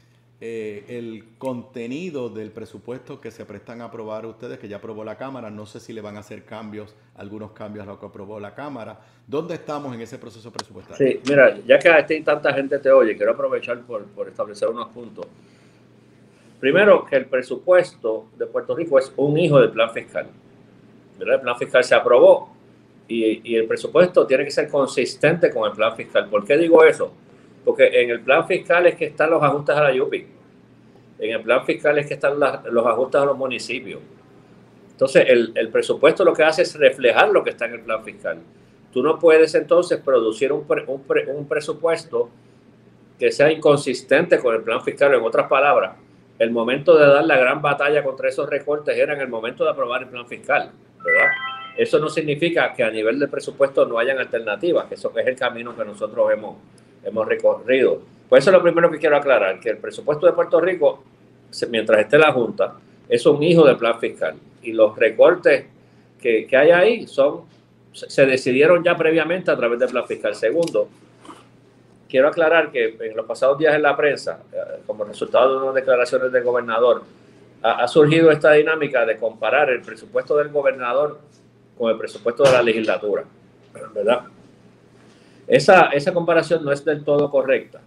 el contenido del presupuesto que se prestan a aprobar ustedes, que ya aprobó la Cámara. No sé si le van a hacer algunos cambios a lo que aprobó la Cámara. ¿Dónde estamos en ese proceso presupuestario? Sí, mira, ya que tanta gente te oye, quiero aprovechar por establecer unos puntos. Primero, que el presupuesto de Puerto Rico es un hijo del plan fiscal. ¿Verdad? El plan fiscal se aprobó y el presupuesto tiene que ser consistente con el plan fiscal. ¿Por qué digo eso? Porque en el plan fiscal es que están los ajustes a la YUPI. En el plan fiscal es que están los ajustes a los municipios. Entonces, el presupuesto lo que hace es reflejar lo que está en el plan fiscal. Tú no puedes entonces producir un presupuesto que sea inconsistente con el plan fiscal. En otras palabras, el momento de dar la gran batalla contra esos recortes era en el momento de aprobar el plan fiscal, ¿verdad? Eso no significa que a nivel de presupuesto no hayan alternativas, que eso es el camino que nosotros hemos recorrido. Pues eso es lo primero que quiero aclarar, que el presupuesto de Puerto Rico, mientras esté la Junta, es un hijo del plan fiscal. Y los recortes que hay ahí se decidieron ya previamente a través del plan fiscal. Segundo, quiero aclarar que en los pasados días en la prensa, como resultado de unas declaraciones del gobernador, ha surgido esta dinámica de comparar el presupuesto del gobernador con el presupuesto de la legislatura, ¿verdad? Esa comparación no es del todo correcta.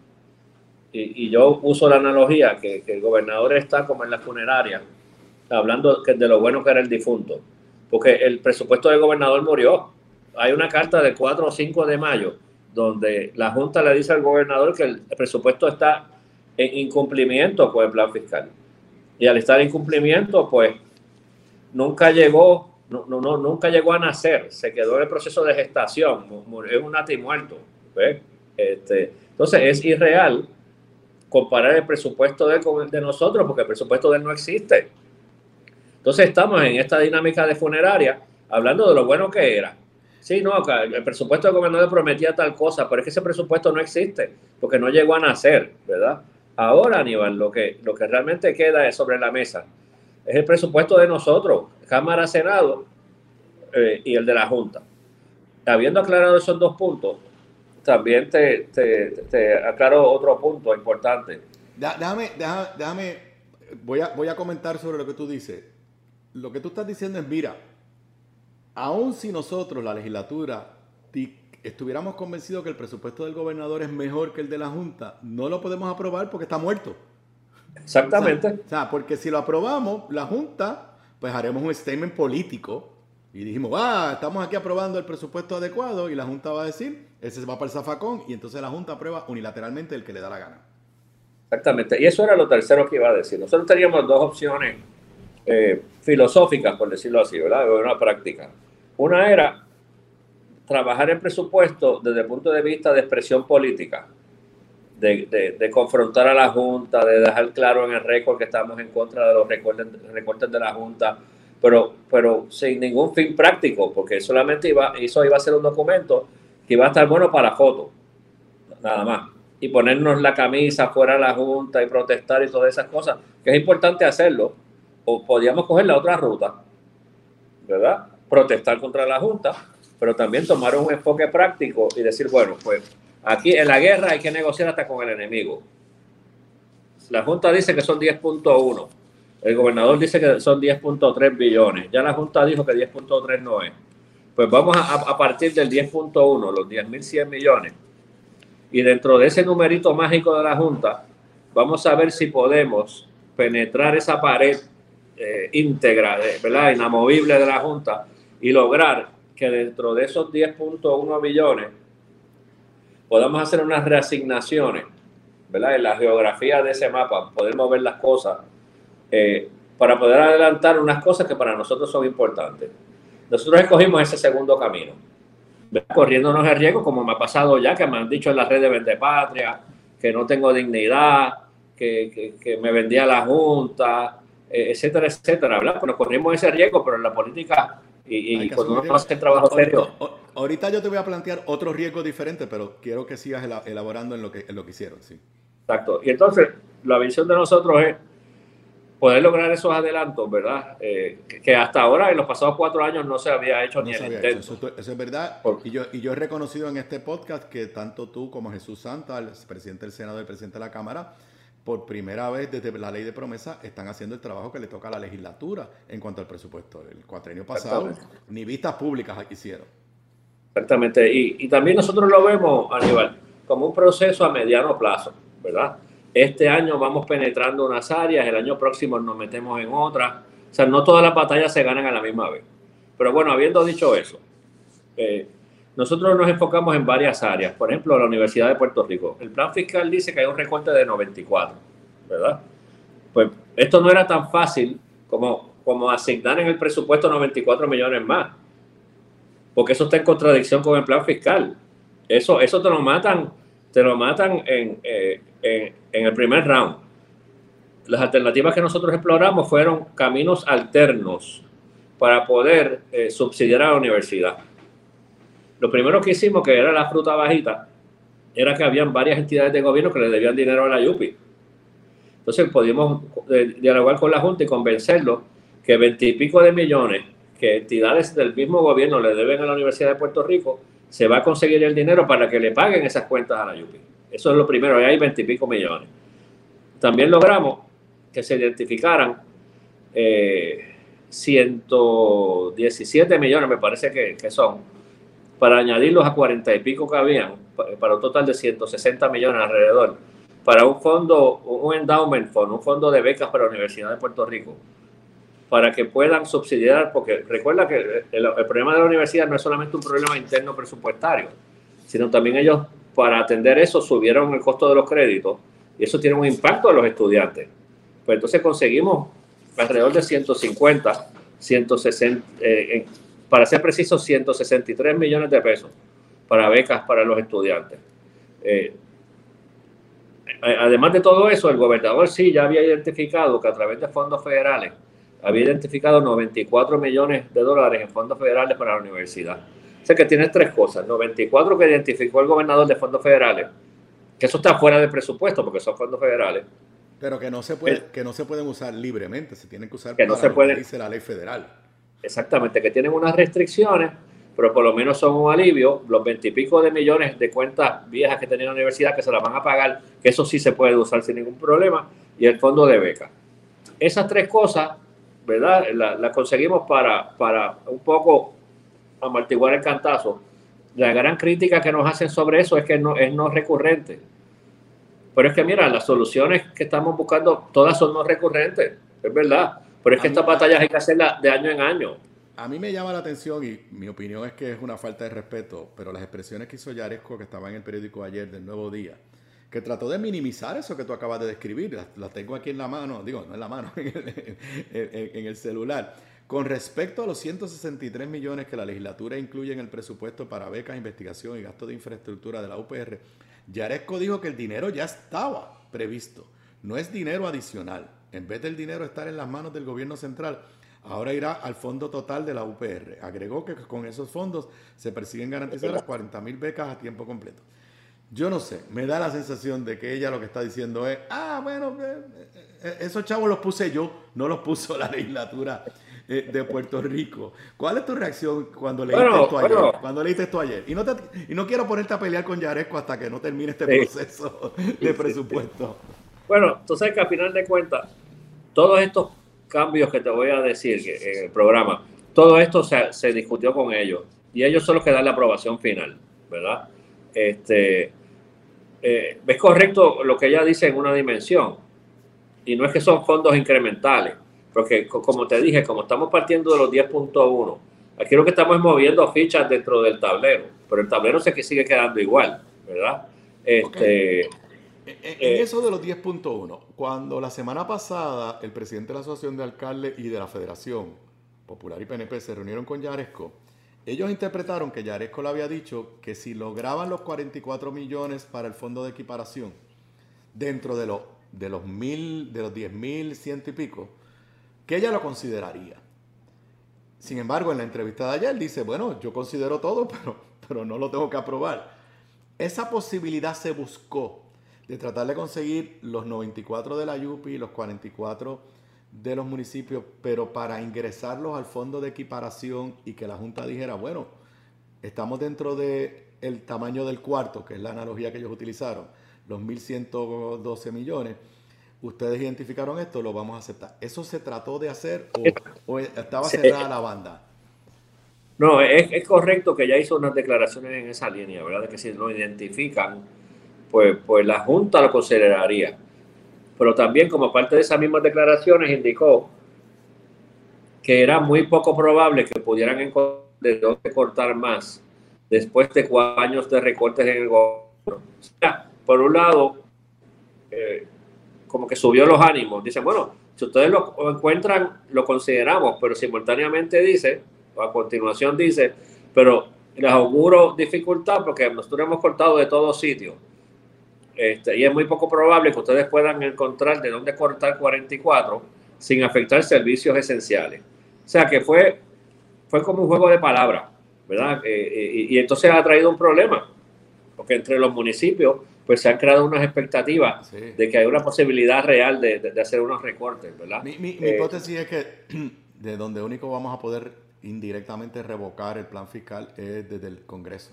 Y yo uso la analogía que el gobernador está como en la funeraria, hablando de lo bueno que era el difunto, porque el presupuesto del gobernador murió. Hay una carta del 4 o 5 de mayo donde la Junta le dice al gobernador que el presupuesto está en incumplimiento con el plan fiscal. Y al estar en incumplimiento, pues nunca llegó a nacer, se quedó en el proceso de gestación, es un natimuerto. ¿Ves? Entonces es irreal comparar el presupuesto de él con el de nosotros, porque el presupuesto de él no existe. Entonces estamos en esta dinámica de funeraria, hablando de lo bueno que era. Sí, no, el presupuesto del gobernador prometía tal cosa, pero es que ese presupuesto no existe, porque no llegó a nacer, ¿verdad? Ahora, Aníbal, lo que realmente queda sobre la mesa es el presupuesto de nosotros, Cámara, Senado y el de la Junta. Habiendo aclarado esos dos puntos, también te aclaro otro punto importante. Déjame, voy a comentar sobre lo que tú dices. Lo que tú estás diciendo es, mira, aun si nosotros, la legislatura, estuviéramos convencidos que el presupuesto del gobernador es mejor que el de la Junta, no lo podemos aprobar porque está muerto. Exactamente. O sea, porque si lo aprobamos, la Junta, pues haremos un statement político y dijimos, estamos aquí aprobando el presupuesto adecuado, y la Junta va a decir, ese va para el zafacón, y entonces la Junta aprueba unilateralmente el que le da la gana. Exactamente. Y eso era lo tercero que iba a decir. Nosotros teníamos dos opciones filosóficas, por decirlo así, ¿verdad? De una práctica. Una era trabajar el presupuesto desde el punto de vista de expresión política, de confrontar a la Junta, de dejar claro en el récord que estamos en contra de los recortes de la Junta, pero sin ningún fin práctico, porque solamente iba a ser un documento que iba a estar bueno para foto, nada más, y ponernos la camisa fuera de la Junta y protestar y todas esas cosas, que es importante hacerlo, o podíamos coger la otra ruta, ¿verdad? Protestar contra la Junta, pero también tomar un enfoque práctico y decir, bueno, pues aquí en la guerra hay que negociar hasta con el enemigo. La Junta dice que son 10.1, el gobernador dice que son 10.3 billones, ya la Junta dijo que 10.3 no es. Pues vamos a partir del 10.1, los 10.100 millones, y dentro de ese numerito mágico de la Junta, vamos a ver si podemos penetrar esa pared íntegra, ¿verdad?, inamovible de la Junta, y lograr que dentro de esos 10.1 billones podamos hacer unas reasignaciones, ¿verdad?, en la geografía de ese mapa, poder mover las cosas para poder adelantar unas cosas que para nosotros son importantes. Nosotros escogimos ese segundo camino, ¿verdad?, corriéndonos el riesgo, como me ha pasado ya, que me han dicho en la red de Vendepatria, que no tengo dignidad, que me vendía la Junta, etcétera, etcétera, ¿verdad? Pues nos corrimos ese riesgo, pero en la política y cuando uno hace el trabajo serio. Ahorita yo te voy a plantear otro riesgo diferente, pero quiero que sigas elaborando en lo que hicieron, sí. Exacto. Y entonces, la visión de nosotros es poder lograr esos adelantos, ¿verdad? Que hasta ahora, en los pasados 4 años, no se había hecho ni el intento. Eso es verdad. Y yo he reconocido en este podcast que tanto tú como Jesús Santa, el presidente del Senado y el presidente de la Cámara, por primera vez desde la ley de promesa están haciendo el trabajo que le toca a la legislatura en cuanto al presupuesto. El cuatrienio pasado ni vistas públicas hicieron. Exactamente. Y también nosotros lo vemos, Aníbal, como un proceso a mediano plazo, ¿verdad? Este año vamos penetrando unas áreas, el año próximo nos metemos en otras. O sea, no todas las batallas se ganan a la misma vez. Pero bueno, habiendo dicho eso, nosotros nos enfocamos en varias áreas. Por ejemplo, la Universidad de Puerto Rico. El plan fiscal dice que hay un recorte de 94, ¿verdad? Pues esto no era tan fácil como asignar en el presupuesto 94 millones más, porque eso está en contradicción con el plan fiscal. Eso te lo matan en el primer round. Las alternativas que nosotros exploramos fueron caminos alternos para poder subsidiar a la universidad. Lo primero que hicimos, que era la fruta bajita, era que habían varias entidades de gobierno que le debían dinero a la UPI. Entonces pudimos dialogar con la Junta y convencerlos que 20 y pico de millones que entidades del mismo gobierno le deben a la Universidad de Puerto Rico, se va a conseguir el dinero para que le paguen esas cuentas a la UPI. Eso es lo primero, ahí hay 20 y pico millones. También logramos que se identificaran 117 millones, me parece que son, para añadirlos a 40 y pico que habían, para un total de 160 millones alrededor, para un fondo, un endowment fund, un fondo de becas para la Universidad de Puerto Rico, para que puedan subsidiar, porque recuerda que el problema de la universidad no es solamente un problema interno presupuestario, sino también ellos, para atender eso, subieron el costo de los créditos, y eso tiene un impacto a los estudiantes. Pues entonces conseguimos alrededor de 150, 160, para ser precisos, 163 millones de pesos para becas para los estudiantes. Además de todo eso, el gobernador sí ya había identificado que a través de fondos federales había identificado 94 millones de dólares en fondos federales para la universidad. O sea que tienes tres cosas: 94 que identificó el gobernador de fondos federales, que eso está fuera del presupuesto porque son fondos federales. Pero que no se pueden usar libremente, se tienen que usar que para no se puede, lo que dice la ley federal. Exactamente, que tienen unas restricciones, pero por lo menos son un alivio. Los 20 y pico de millones de cuentas viejas que tenía la universidad, que se las van a pagar, que eso sí se puede usar sin ningún problema, y el fondo de beca. Esas tres cosas, ¿verdad? La conseguimos para un poco amortiguar el cantazo. La gran crítica que nos hacen sobre eso es que es no recurrente. Pero es que mira, las soluciones que estamos buscando todas son no recurrentes, es verdad. Pero es que estas batallas hay que hacerlas de año en año. A mí me llama la atención, y mi opinión es que es una falta de respeto, pero las expresiones que hizo Yaresco, que estaba en el periódico ayer del Nuevo Día, que trató de minimizar eso que tú acabas de describir, las tengo aquí en la mano, digo, no en la mano, en el celular. Con respecto a los 163 millones que la legislatura incluye en el presupuesto para becas, investigación y gastos de infraestructura de la UPR, Yaresco dijo que el dinero ya estaba previsto, no es dinero adicional. En vez del dinero estar en las manos del gobierno central, ahora irá al fondo total de la UPR. Agregó que con esos fondos se persiguen garantizar las 40,000 becas a tiempo completo. Yo no sé, me da la sensación de que ella lo que está diciendo es, bueno, esos chavos los puse yo, no los puso la legislatura de Puerto Rico. ¿Cuál es tu reacción cuando leíste esto ayer? Cuando leíste esto ayer. Y no quiero ponerte a pelear con Yaresco hasta que no termine este proceso de presupuesto. Bueno, tú sabes que al final de cuentas, todos estos cambios que te voy a decir en el programa, todo esto se discutió con ellos, y ellos son los que dan la aprobación final, ¿verdad? Es correcto lo que ella dice en una dimensión, y no es que son fondos incrementales, porque como te dije, como estamos partiendo de los 10.1, aquí lo que estamos es moviendo fichas dentro del tablero, pero el tablero sigue quedando igual, ¿verdad? Okay. En eso de los 10.1, cuando la semana pasada el presidente de la Asociación de Alcaldes y de la Federación Popular y PNP se reunieron con Yaresco, ellos interpretaron que Yaresco le había dicho que si lograban los 44 millones para el fondo de equiparación dentro de los 10.100 y pico, que ella lo consideraría. Sin embargo, en la entrevista de ayer dice, bueno, yo considero todo, pero no lo tengo que aprobar. Esa posibilidad se buscó de tratar de conseguir los 94 de la UPI y los 44 de los municipios, pero para ingresarlos al fondo de equiparación y que la Junta dijera, bueno, estamos dentro del tamaño del cuarto, que es la analogía que ellos utilizaron, los 1.112 millones, ustedes identificaron esto, lo vamos a aceptar. ¿Eso se trató de hacer o estaba cerrada la banda? No, es correcto que ya hizo unas declaraciones en esa línea, ¿verdad? De que si lo identifican, pues la Junta lo consideraría. Pero también, como parte de esas mismas declaraciones, indicó que era muy poco probable que pudieran encontrar de dónde cortar más después de 4 años de recortes en el gobierno. O sea, por un lado, como que subió los ánimos. Dicen, bueno, si ustedes lo encuentran, lo consideramos, pero simultáneamente dice, o a continuación dice, pero les auguro dificultad porque nosotros hemos cortado de todos sitios. Y es muy poco probable que ustedes puedan encontrar de dónde cortar 44 sin afectar servicios esenciales. O sea que fue como un juego de palabras, ¿verdad? Y entonces ha traído un problema, porque entre los municipios pues se han creado unas expectativas de que hay una posibilidad real de hacer unos recortes, ¿verdad? Mi hipótesis es que de donde único vamos a poder indirectamente revocar el plan fiscal es desde el Congreso.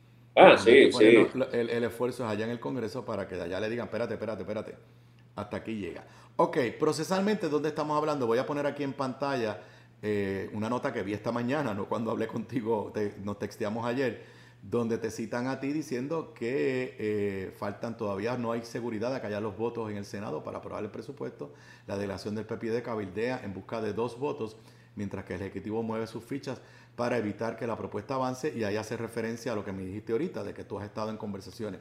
Sí. El esfuerzo es allá en el Congreso para que de allá le digan, espérate, hasta aquí llega. Ok, procesalmente, ¿dónde estamos hablando? Voy a poner aquí en pantalla una nota que vi esta mañana, no cuando hablé contigo, nos texteamos ayer, donde te citan a ti diciendo que faltan todavía, no hay seguridad de que haya los votos en el Senado para aprobar el presupuesto. La delegación del PPD cabildea en busca de 2 votos, mientras que el Ejecutivo mueve sus fichas para evitar que la propuesta avance, y ahí hace referencia a lo que me dijiste ahorita, de que tú has estado en conversaciones.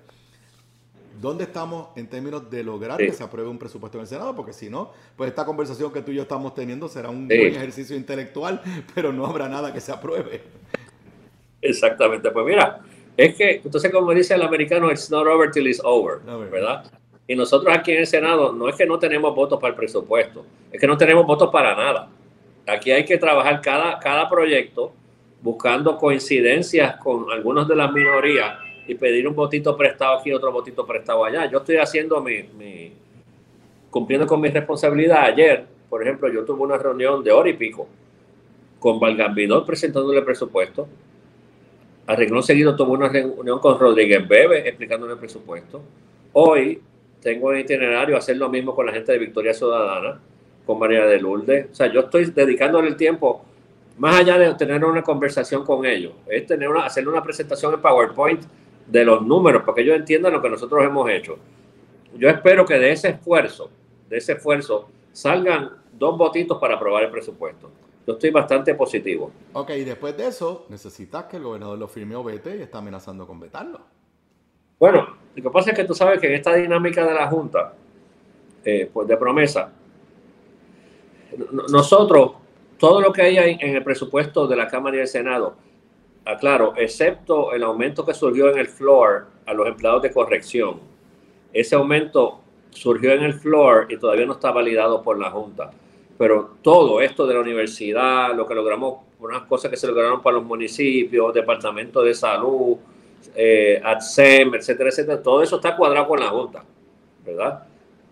¿Dónde estamos en términos de lograr que se apruebe un presupuesto en el Senado? Porque si no, pues esta conversación que tú y yo estamos teniendo será un buen ejercicio intelectual, pero no habrá nada que se apruebe. Exactamente. Pues mira, es que, entonces como dice el americano, it's not over till it's over, ¿verdad? Y nosotros aquí en el Senado no es que no tenemos votos para el presupuesto, es que no tenemos votos para nada. Aquí hay que trabajar cada proyecto buscando coincidencias con algunos de las minorías y pedir un votito prestado aquí, otro votito prestado allá. Yo estoy haciendo cumpliendo con mi responsabilidad. Ayer, por ejemplo, yo tuve una reunión de 1 hora y pico con Valgambidor presentándole el presupuesto. A renglón seguido tuve una reunión con Rodríguez Bebe explicándole el presupuesto. Hoy tengo en itinerario hacer lo mismo con la gente de Victoria Ciudadana, con María de Lourdes. O sea, yo estoy dedicándole el tiempo, más allá de tener una conversación con ellos, es hacerle una presentación en PowerPoint de los números, para que ellos entiendan lo que nosotros hemos hecho. Yo espero que de ese esfuerzo salgan 2 votitos para aprobar el presupuesto. Yo estoy bastante positivo. Ok, y después de eso, necesitas que el gobernador lo firme o vete, y está amenazando con vetarlo. Bueno, lo que pasa es que tú sabes que en esta dinámica de la Junta, pues de promesa, nosotros, todo lo que hay en el presupuesto de la Cámara y el Senado, aclaro, excepto el aumento que surgió en el floor a los empleados de corrección, ese aumento surgió en el floor y todavía no está validado por la Junta. Pero todo esto de la universidad, lo que logramos, unas cosas que se lograron para los municipios, Departamento de Salud, ADSEM, etcétera, todo eso está cuadrado con la Junta, ¿verdad?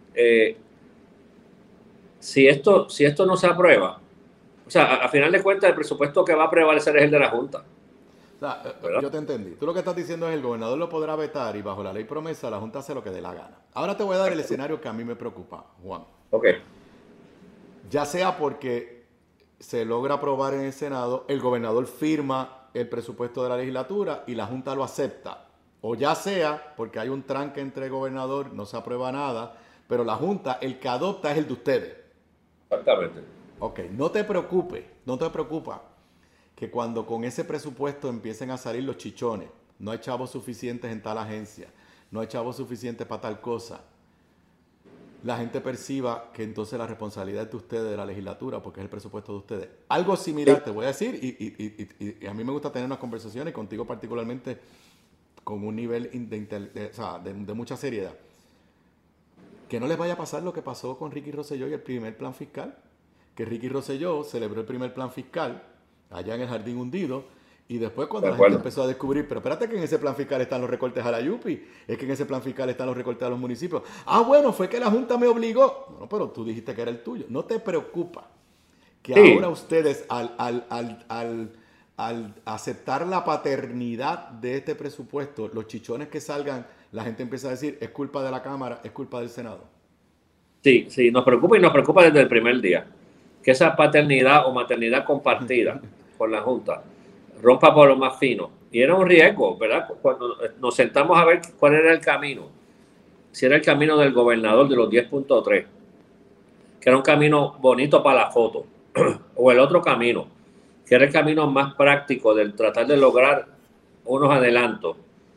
Si esto no se aprueba, o sea, a final de cuentas el presupuesto que va a prevalecer es el de la Junta. O sea, yo te entendí. Tú lo que estás diciendo es el gobernador lo podrá vetar y bajo la ley promesa la Junta hace lo que dé la gana. Ahora te voy a dar el escenario que a mí me preocupa, Juan. Ok. Ya sea porque se logra aprobar en el Senado, el gobernador firma el presupuesto de la legislatura y la Junta lo acepta. O ya sea porque hay un tranque entre el gobernador, no se aprueba nada, pero la Junta, el que adopta es el de ustedes. Exactamente. Ok, no te preocupa que cuando con ese presupuesto empiecen a salir los chichones, no hay chavos suficientes en tal agencia, no hay chavos suficientes para tal cosa, la gente perciba que entonces la responsabilidad es de ustedes, de la legislatura, porque es el presupuesto de ustedes. Algo similar te voy a decir, y a mí me gusta tener unas conversaciones, contigo particularmente, con un nivel de mucha seriedad. Que no les vaya a pasar lo que pasó con Ricky Rosselló y el primer plan fiscal. Que Ricky Rosselló celebró el primer plan fiscal allá en el Jardín Hundido Y después cuando la gente empezó a descubrir, pero espérate que en ese plan fiscal están los recortes a la Yupi, es que en ese plan fiscal están los recortes a los municipios. Ah, bueno, fue que la Junta me obligó. No, pero tú dijiste que era el tuyo. ¿No te preocupa que ahora ustedes al aceptar la paternidad de este presupuesto, los chichones que salgan, la gente empieza a decir, es culpa de la Cámara, es culpa del Senado? Sí, nos preocupa y nos preocupa desde el primer día. Que esa paternidad o maternidad compartida con la Junta rompa por lo más fino. Y era un riesgo, ¿verdad? Cuando nos sentamos a ver cuál era el camino. Si era el camino del gobernador de los 10.3, que era un camino bonito para la foto, o el otro camino, que era el camino más práctico del tratar de lograr unos adelantos,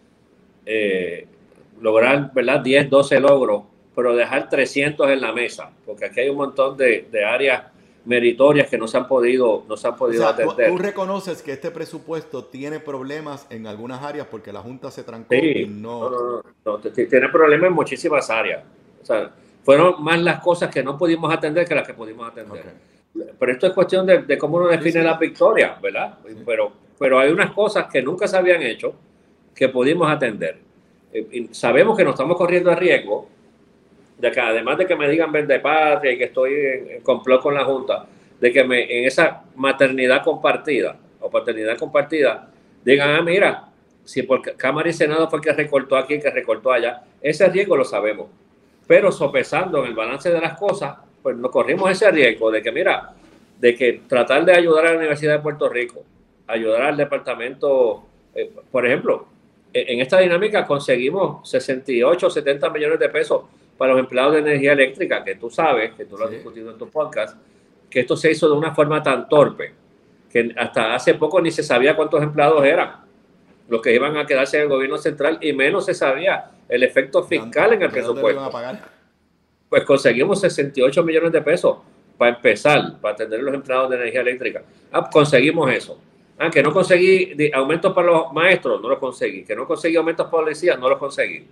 lograr, ¿verdad? 10, 12 logros, pero dejar 300 en la mesa, porque aquí hay un montón de áreas meritorias que no se han podido atender. Tú reconoces que este presupuesto tiene problemas en algunas áreas porque la Junta se trancó y no, tiene problemas en muchísimas áreas. O sea, fueron más las cosas que no pudimos atender que las que pudimos atender. Okay. Pero esto es cuestión de cómo uno define las victorias, ¿verdad? Sí. Pero hay unas cosas que nunca se habían hecho que pudimos atender. Y sabemos que nos estamos corriendo el riesgo de que, además de que me digan vende patria y que estoy en complot con la Junta, de que en esa maternidad compartida o paternidad compartida digan, mira, si por Cámara y Senado fue el que recortó aquí, el que recortó allá, ese riesgo lo sabemos. Pero sopesando en el balance de las cosas, pues nos corrimos ese riesgo de que, mira, de que tratar de ayudar a la Universidad de Puerto Rico, ayudar al departamento, por ejemplo, en esta dinámica conseguimos 68, 70 millones de pesos para los empleados de energía eléctrica, que tú sabes, que tú lo has discutido en tu podcast, que esto se hizo de una forma tan torpe, que hasta hace poco ni se sabía cuántos empleados eran los que iban a quedarse en el gobierno central, y menos se sabía el efecto fiscal en el presupuesto. Pues conseguimos 68 millones de pesos para empezar, para atender a los empleados de energía eléctrica. Conseguimos eso. Que no conseguí aumentos para los maestros, no los conseguí. Que no conseguí aumentos para policías, no los conseguí.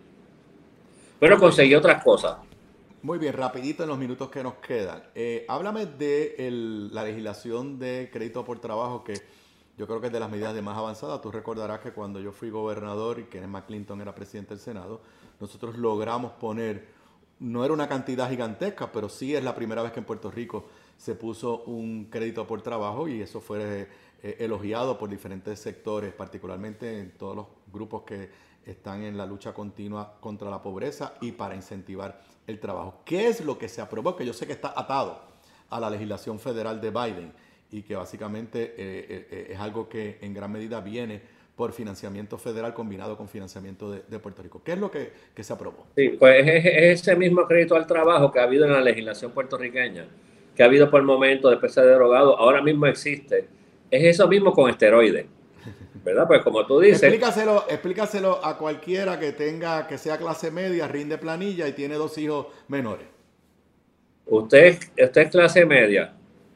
Pero conseguí otras cosas. Muy bien, rapidito en los minutos que nos quedan. Háblame de la legislación de crédito por trabajo, que yo creo que es de las medidas de más avanzadas. Tú recordarás que cuando yo fui gobernador y Kenneth McClinton era presidente del Senado, nosotros logramos poner, no era una cantidad gigantesca, pero sí es la primera vez que en Puerto Rico se puso un crédito por trabajo, y eso fue elogiado por diferentes sectores, particularmente en todos los grupos que están en la lucha continua contra la pobreza y para incentivar el trabajo. ¿Qué es lo que se aprobó? Que yo sé que está atado a la legislación federal de Biden y que básicamente es algo que en gran medida viene por financiamiento federal combinado con financiamiento de Puerto Rico. ¿Qué es lo que se aprobó? Sí, pues es ese mismo crédito al trabajo que ha habido en la legislación puertorriqueña, que ha habido por el momento, después se ha derogado, ahora mismo existe. Es eso mismo con esteroides, ¿verdad? Pues como tú dices... Explícaselo a cualquiera que sea clase media, rinde planilla y tiene 2 hijos menores. Usted es clase media,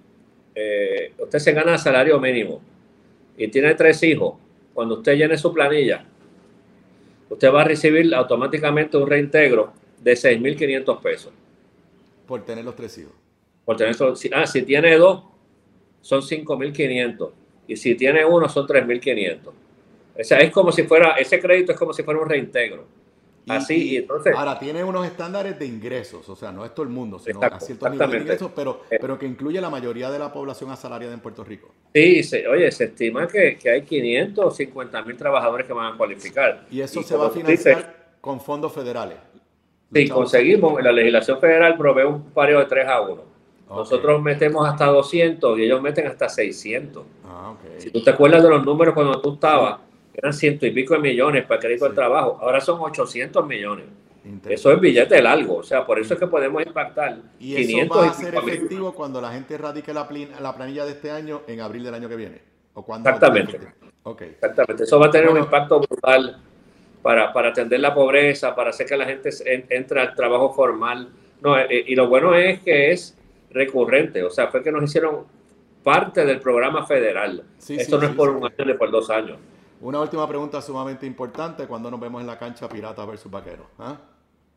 usted se gana salario mínimo y tiene 3 hijos. Cuando usted llene su planilla, usted va a recibir automáticamente un reintegro de 6.500 pesos. Por tener los 3 hijos. Por tener si tiene 2, son 5.500. Y si tiene 1, son 3.500. O sea, es como si fuera, ese crédito es como si fuera un reintegro. Y entonces... Ahora, tiene unos estándares de ingresos, o sea, no es todo el mundo, sino a ciertos niveles de ingresos, pero que incluye la mayoría de la población asalariada en Puerto Rico. Sí, se estima que hay 550,000 trabajadores que van a cualificar. Y eso se va a financiar con fondos federales. Sí, conseguimos, la legislación federal provee un pareo de 3-1. Okay. Nosotros metemos hasta 200 y ellos meten hasta 600. Okay. Si tú te acuerdas de los números cuando tú estabas, eran 100 y pico de millones para crédito al trabajo, ahora son 800 millones. Eso es billete largo, o sea, por eso es que podemos impactar. Y 500 eso va a ser efectivo cuando la gente radique la planilla de este año en abril del año que viene. ¿O cuando? Exactamente. Okay. Exactamente. Eso va a tener un impacto brutal para atender la pobreza, para hacer que la gente entre al trabajo formal. No, y lo bueno es que es recurrente, o sea, fue que nos hicieron parte del programa federal. Esto no es por un año ni por 2 años. Una última pregunta sumamente importante: ¿cuándo nos vemos en la cancha Piratas versus Vaqueros?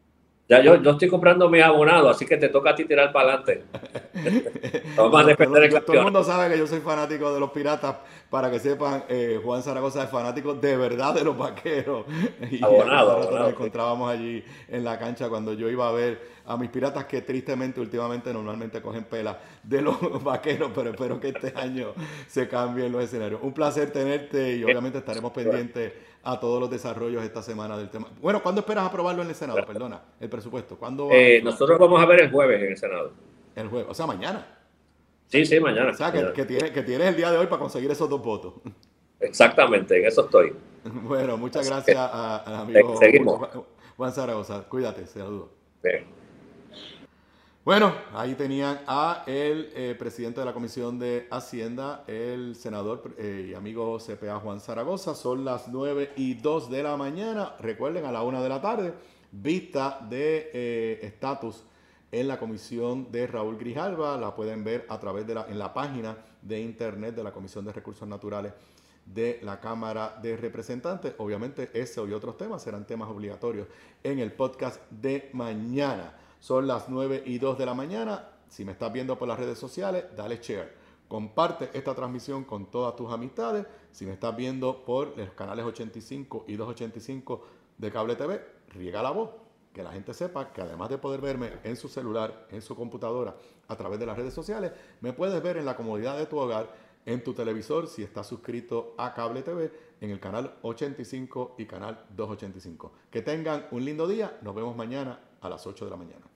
Ya yo estoy comprando mis abonados, así que te toca a ti tirar para adelante. Vamos a defender el campeón. Todo el mundo sabe que yo soy fanático de los Piratas. Para que sepan, Juan Zaragoza es fanático de verdad de los Vaqueros. Y Abonado. nos encontrábamos allí en la cancha cuando yo iba a ver a mis Piratas, que tristemente últimamente normalmente cogen pela de los Vaqueros, pero espero que este año se cambien los escenarios. Un placer tenerte y obviamente estaremos pendientes a todos los desarrollos esta semana del tema. Bueno, ¿cuándo esperas aprobarlo en el Senado? Perdona, el presupuesto. ¿Cuándo nosotros vamos a ver el jueves en el Senado. El jueves, o sea, mañana. Sí, mañana. O sea, que tienes el día de hoy para conseguir esos 2 votos. Exactamente, en eso estoy. Bueno, muchas gracias al amigo Juan Zaragoza. Cuídate, saludos. Sí. Bueno, ahí tenían a el presidente de la Comisión de Hacienda, el senador y amigo CPA Juan Zaragoza. Son las 9:02 de la mañana. Recuerden, a la 1 de la tarde, vista de estatus en la comisión de Raúl Grijalva. La pueden ver a través en la página de internet de la Comisión de Recursos Naturales de la Cámara de Representantes. Obviamente ese y otros temas serán temas obligatorios en el podcast de mañana. Son las 9:02 de la mañana. Si me estás viendo por las redes sociales, dale share. Comparte esta transmisión con todas tus amistades. Si me estás viendo por los canales 85 y 285 de Cable TV, riega la voz. Que la gente sepa que además de poder verme en su celular, en su computadora, a través de las redes sociales, me puedes ver en la comodidad de tu hogar, en tu televisor, si estás suscrito a Cable TV, en el canal 85 y canal 285. Que tengan un lindo día. Nos vemos mañana a las 8 de la mañana.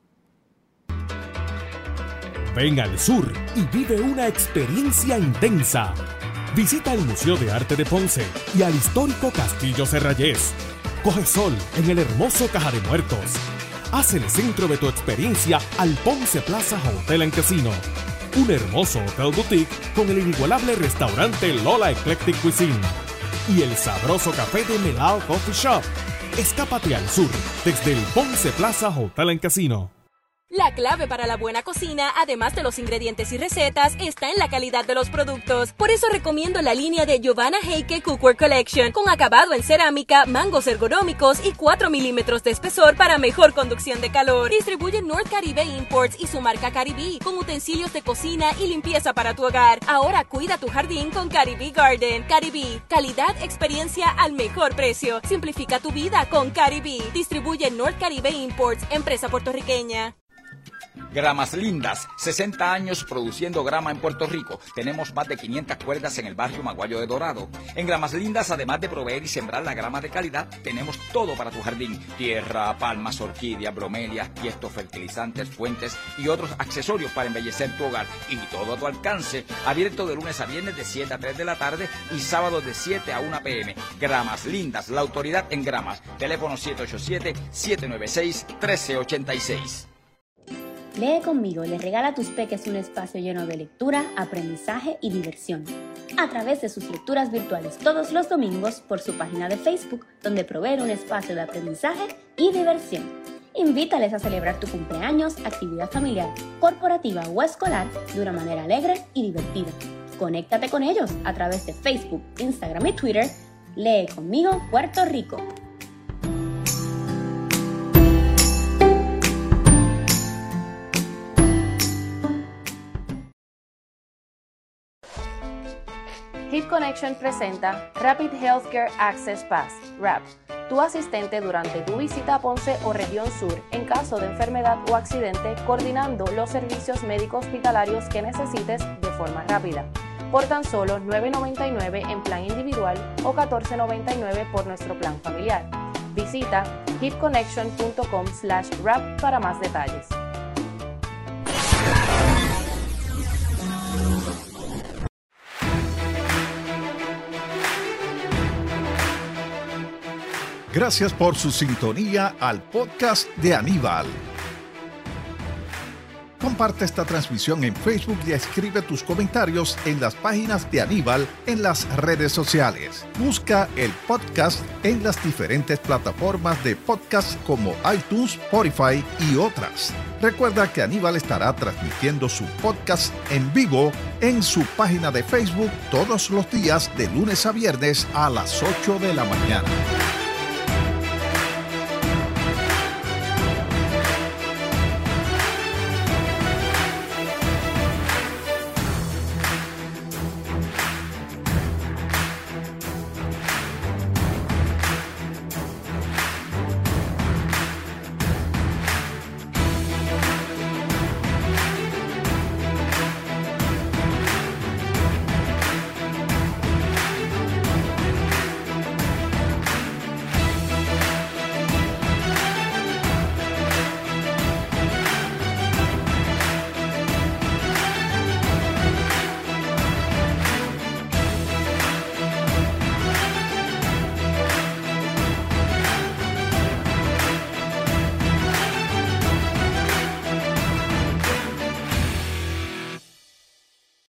Ven al sur y vive una experiencia intensa. Visita el Museo de Arte de Ponce y al histórico Castillo Serrayés. Coge sol en el hermoso Caja de Muertos. Haz el centro de tu experiencia al Ponce Plaza Hotel and Casino. Un hermoso hotel boutique con el inigualable restaurante Lola Eclectic Cuisine. Y el sabroso café de Melao Coffee Shop. Escápate al sur desde el Ponce Plaza Hotel and Casino. La clave para la buena cocina, además de los ingredientes y recetas, está en la calidad de los productos. Por eso recomiendo la línea de Giovanna Heike Cookware Collection, con acabado en cerámica, mangos ergonómicos y 4 milímetros de espesor para mejor conducción de calor. Distribuye North Caribe Imports y su marca Caribe, con utensilios de cocina y limpieza para tu hogar. Ahora cuida tu jardín con Caribe Garden. Caribe, calidad, experiencia al mejor precio. Simplifica tu vida con Caribe. Distribuye North Caribe Imports, empresa puertorriqueña. Gramas Lindas, 60 años produciendo grama en Puerto Rico. Tenemos más de 500 cuerdas en el barrio Maguayo de Dorado. En Gramas Lindas, además de proveer y sembrar la grama de calidad, tenemos todo para tu jardín. Tierra, palmas, orquídeas, bromelias, tiestos, fertilizantes, fuentes y otros accesorios para embellecer tu hogar. Y todo a tu alcance. Abierto de lunes a viernes de 7 a 3 de la tarde y sábados de 7 a 1 p.m. Gramas Lindas, la autoridad en gramas. Teléfono 787-796-1386. Lee conmigo le regala a tus peques un espacio lleno de lectura, aprendizaje y diversión. A través de sus lecturas virtuales todos los domingos por su página de Facebook, donde provee un espacio de aprendizaje y diversión. Invítales a celebrar tu cumpleaños, actividad familiar, corporativa o escolar de una manera alegre y divertida. Conéctate con ellos a través de Facebook, Instagram y Twitter. Lee conmigo Puerto Rico. Hip Connection presenta Rapid Healthcare Access Pass, RAP, tu asistente durante tu visita a Ponce o región sur en caso de enfermedad o accidente, coordinando los servicios médicos hospitalarios que necesites de forma rápida. Por tan solo $9.99 en plan individual o $14.99 por nuestro plan familiar. Visita hipconnection.com/RAP para más detalles. Gracias por su sintonía al podcast de Aníbal. Comparte esta transmisión en Facebook y escribe tus comentarios en las páginas de Aníbal en las redes sociales. Busca el podcast en las diferentes plataformas de podcast como iTunes, Spotify y otras. Recuerda que Aníbal estará transmitiendo su podcast en vivo en su página de Facebook todos los días de lunes a viernes a las 8 de la mañana.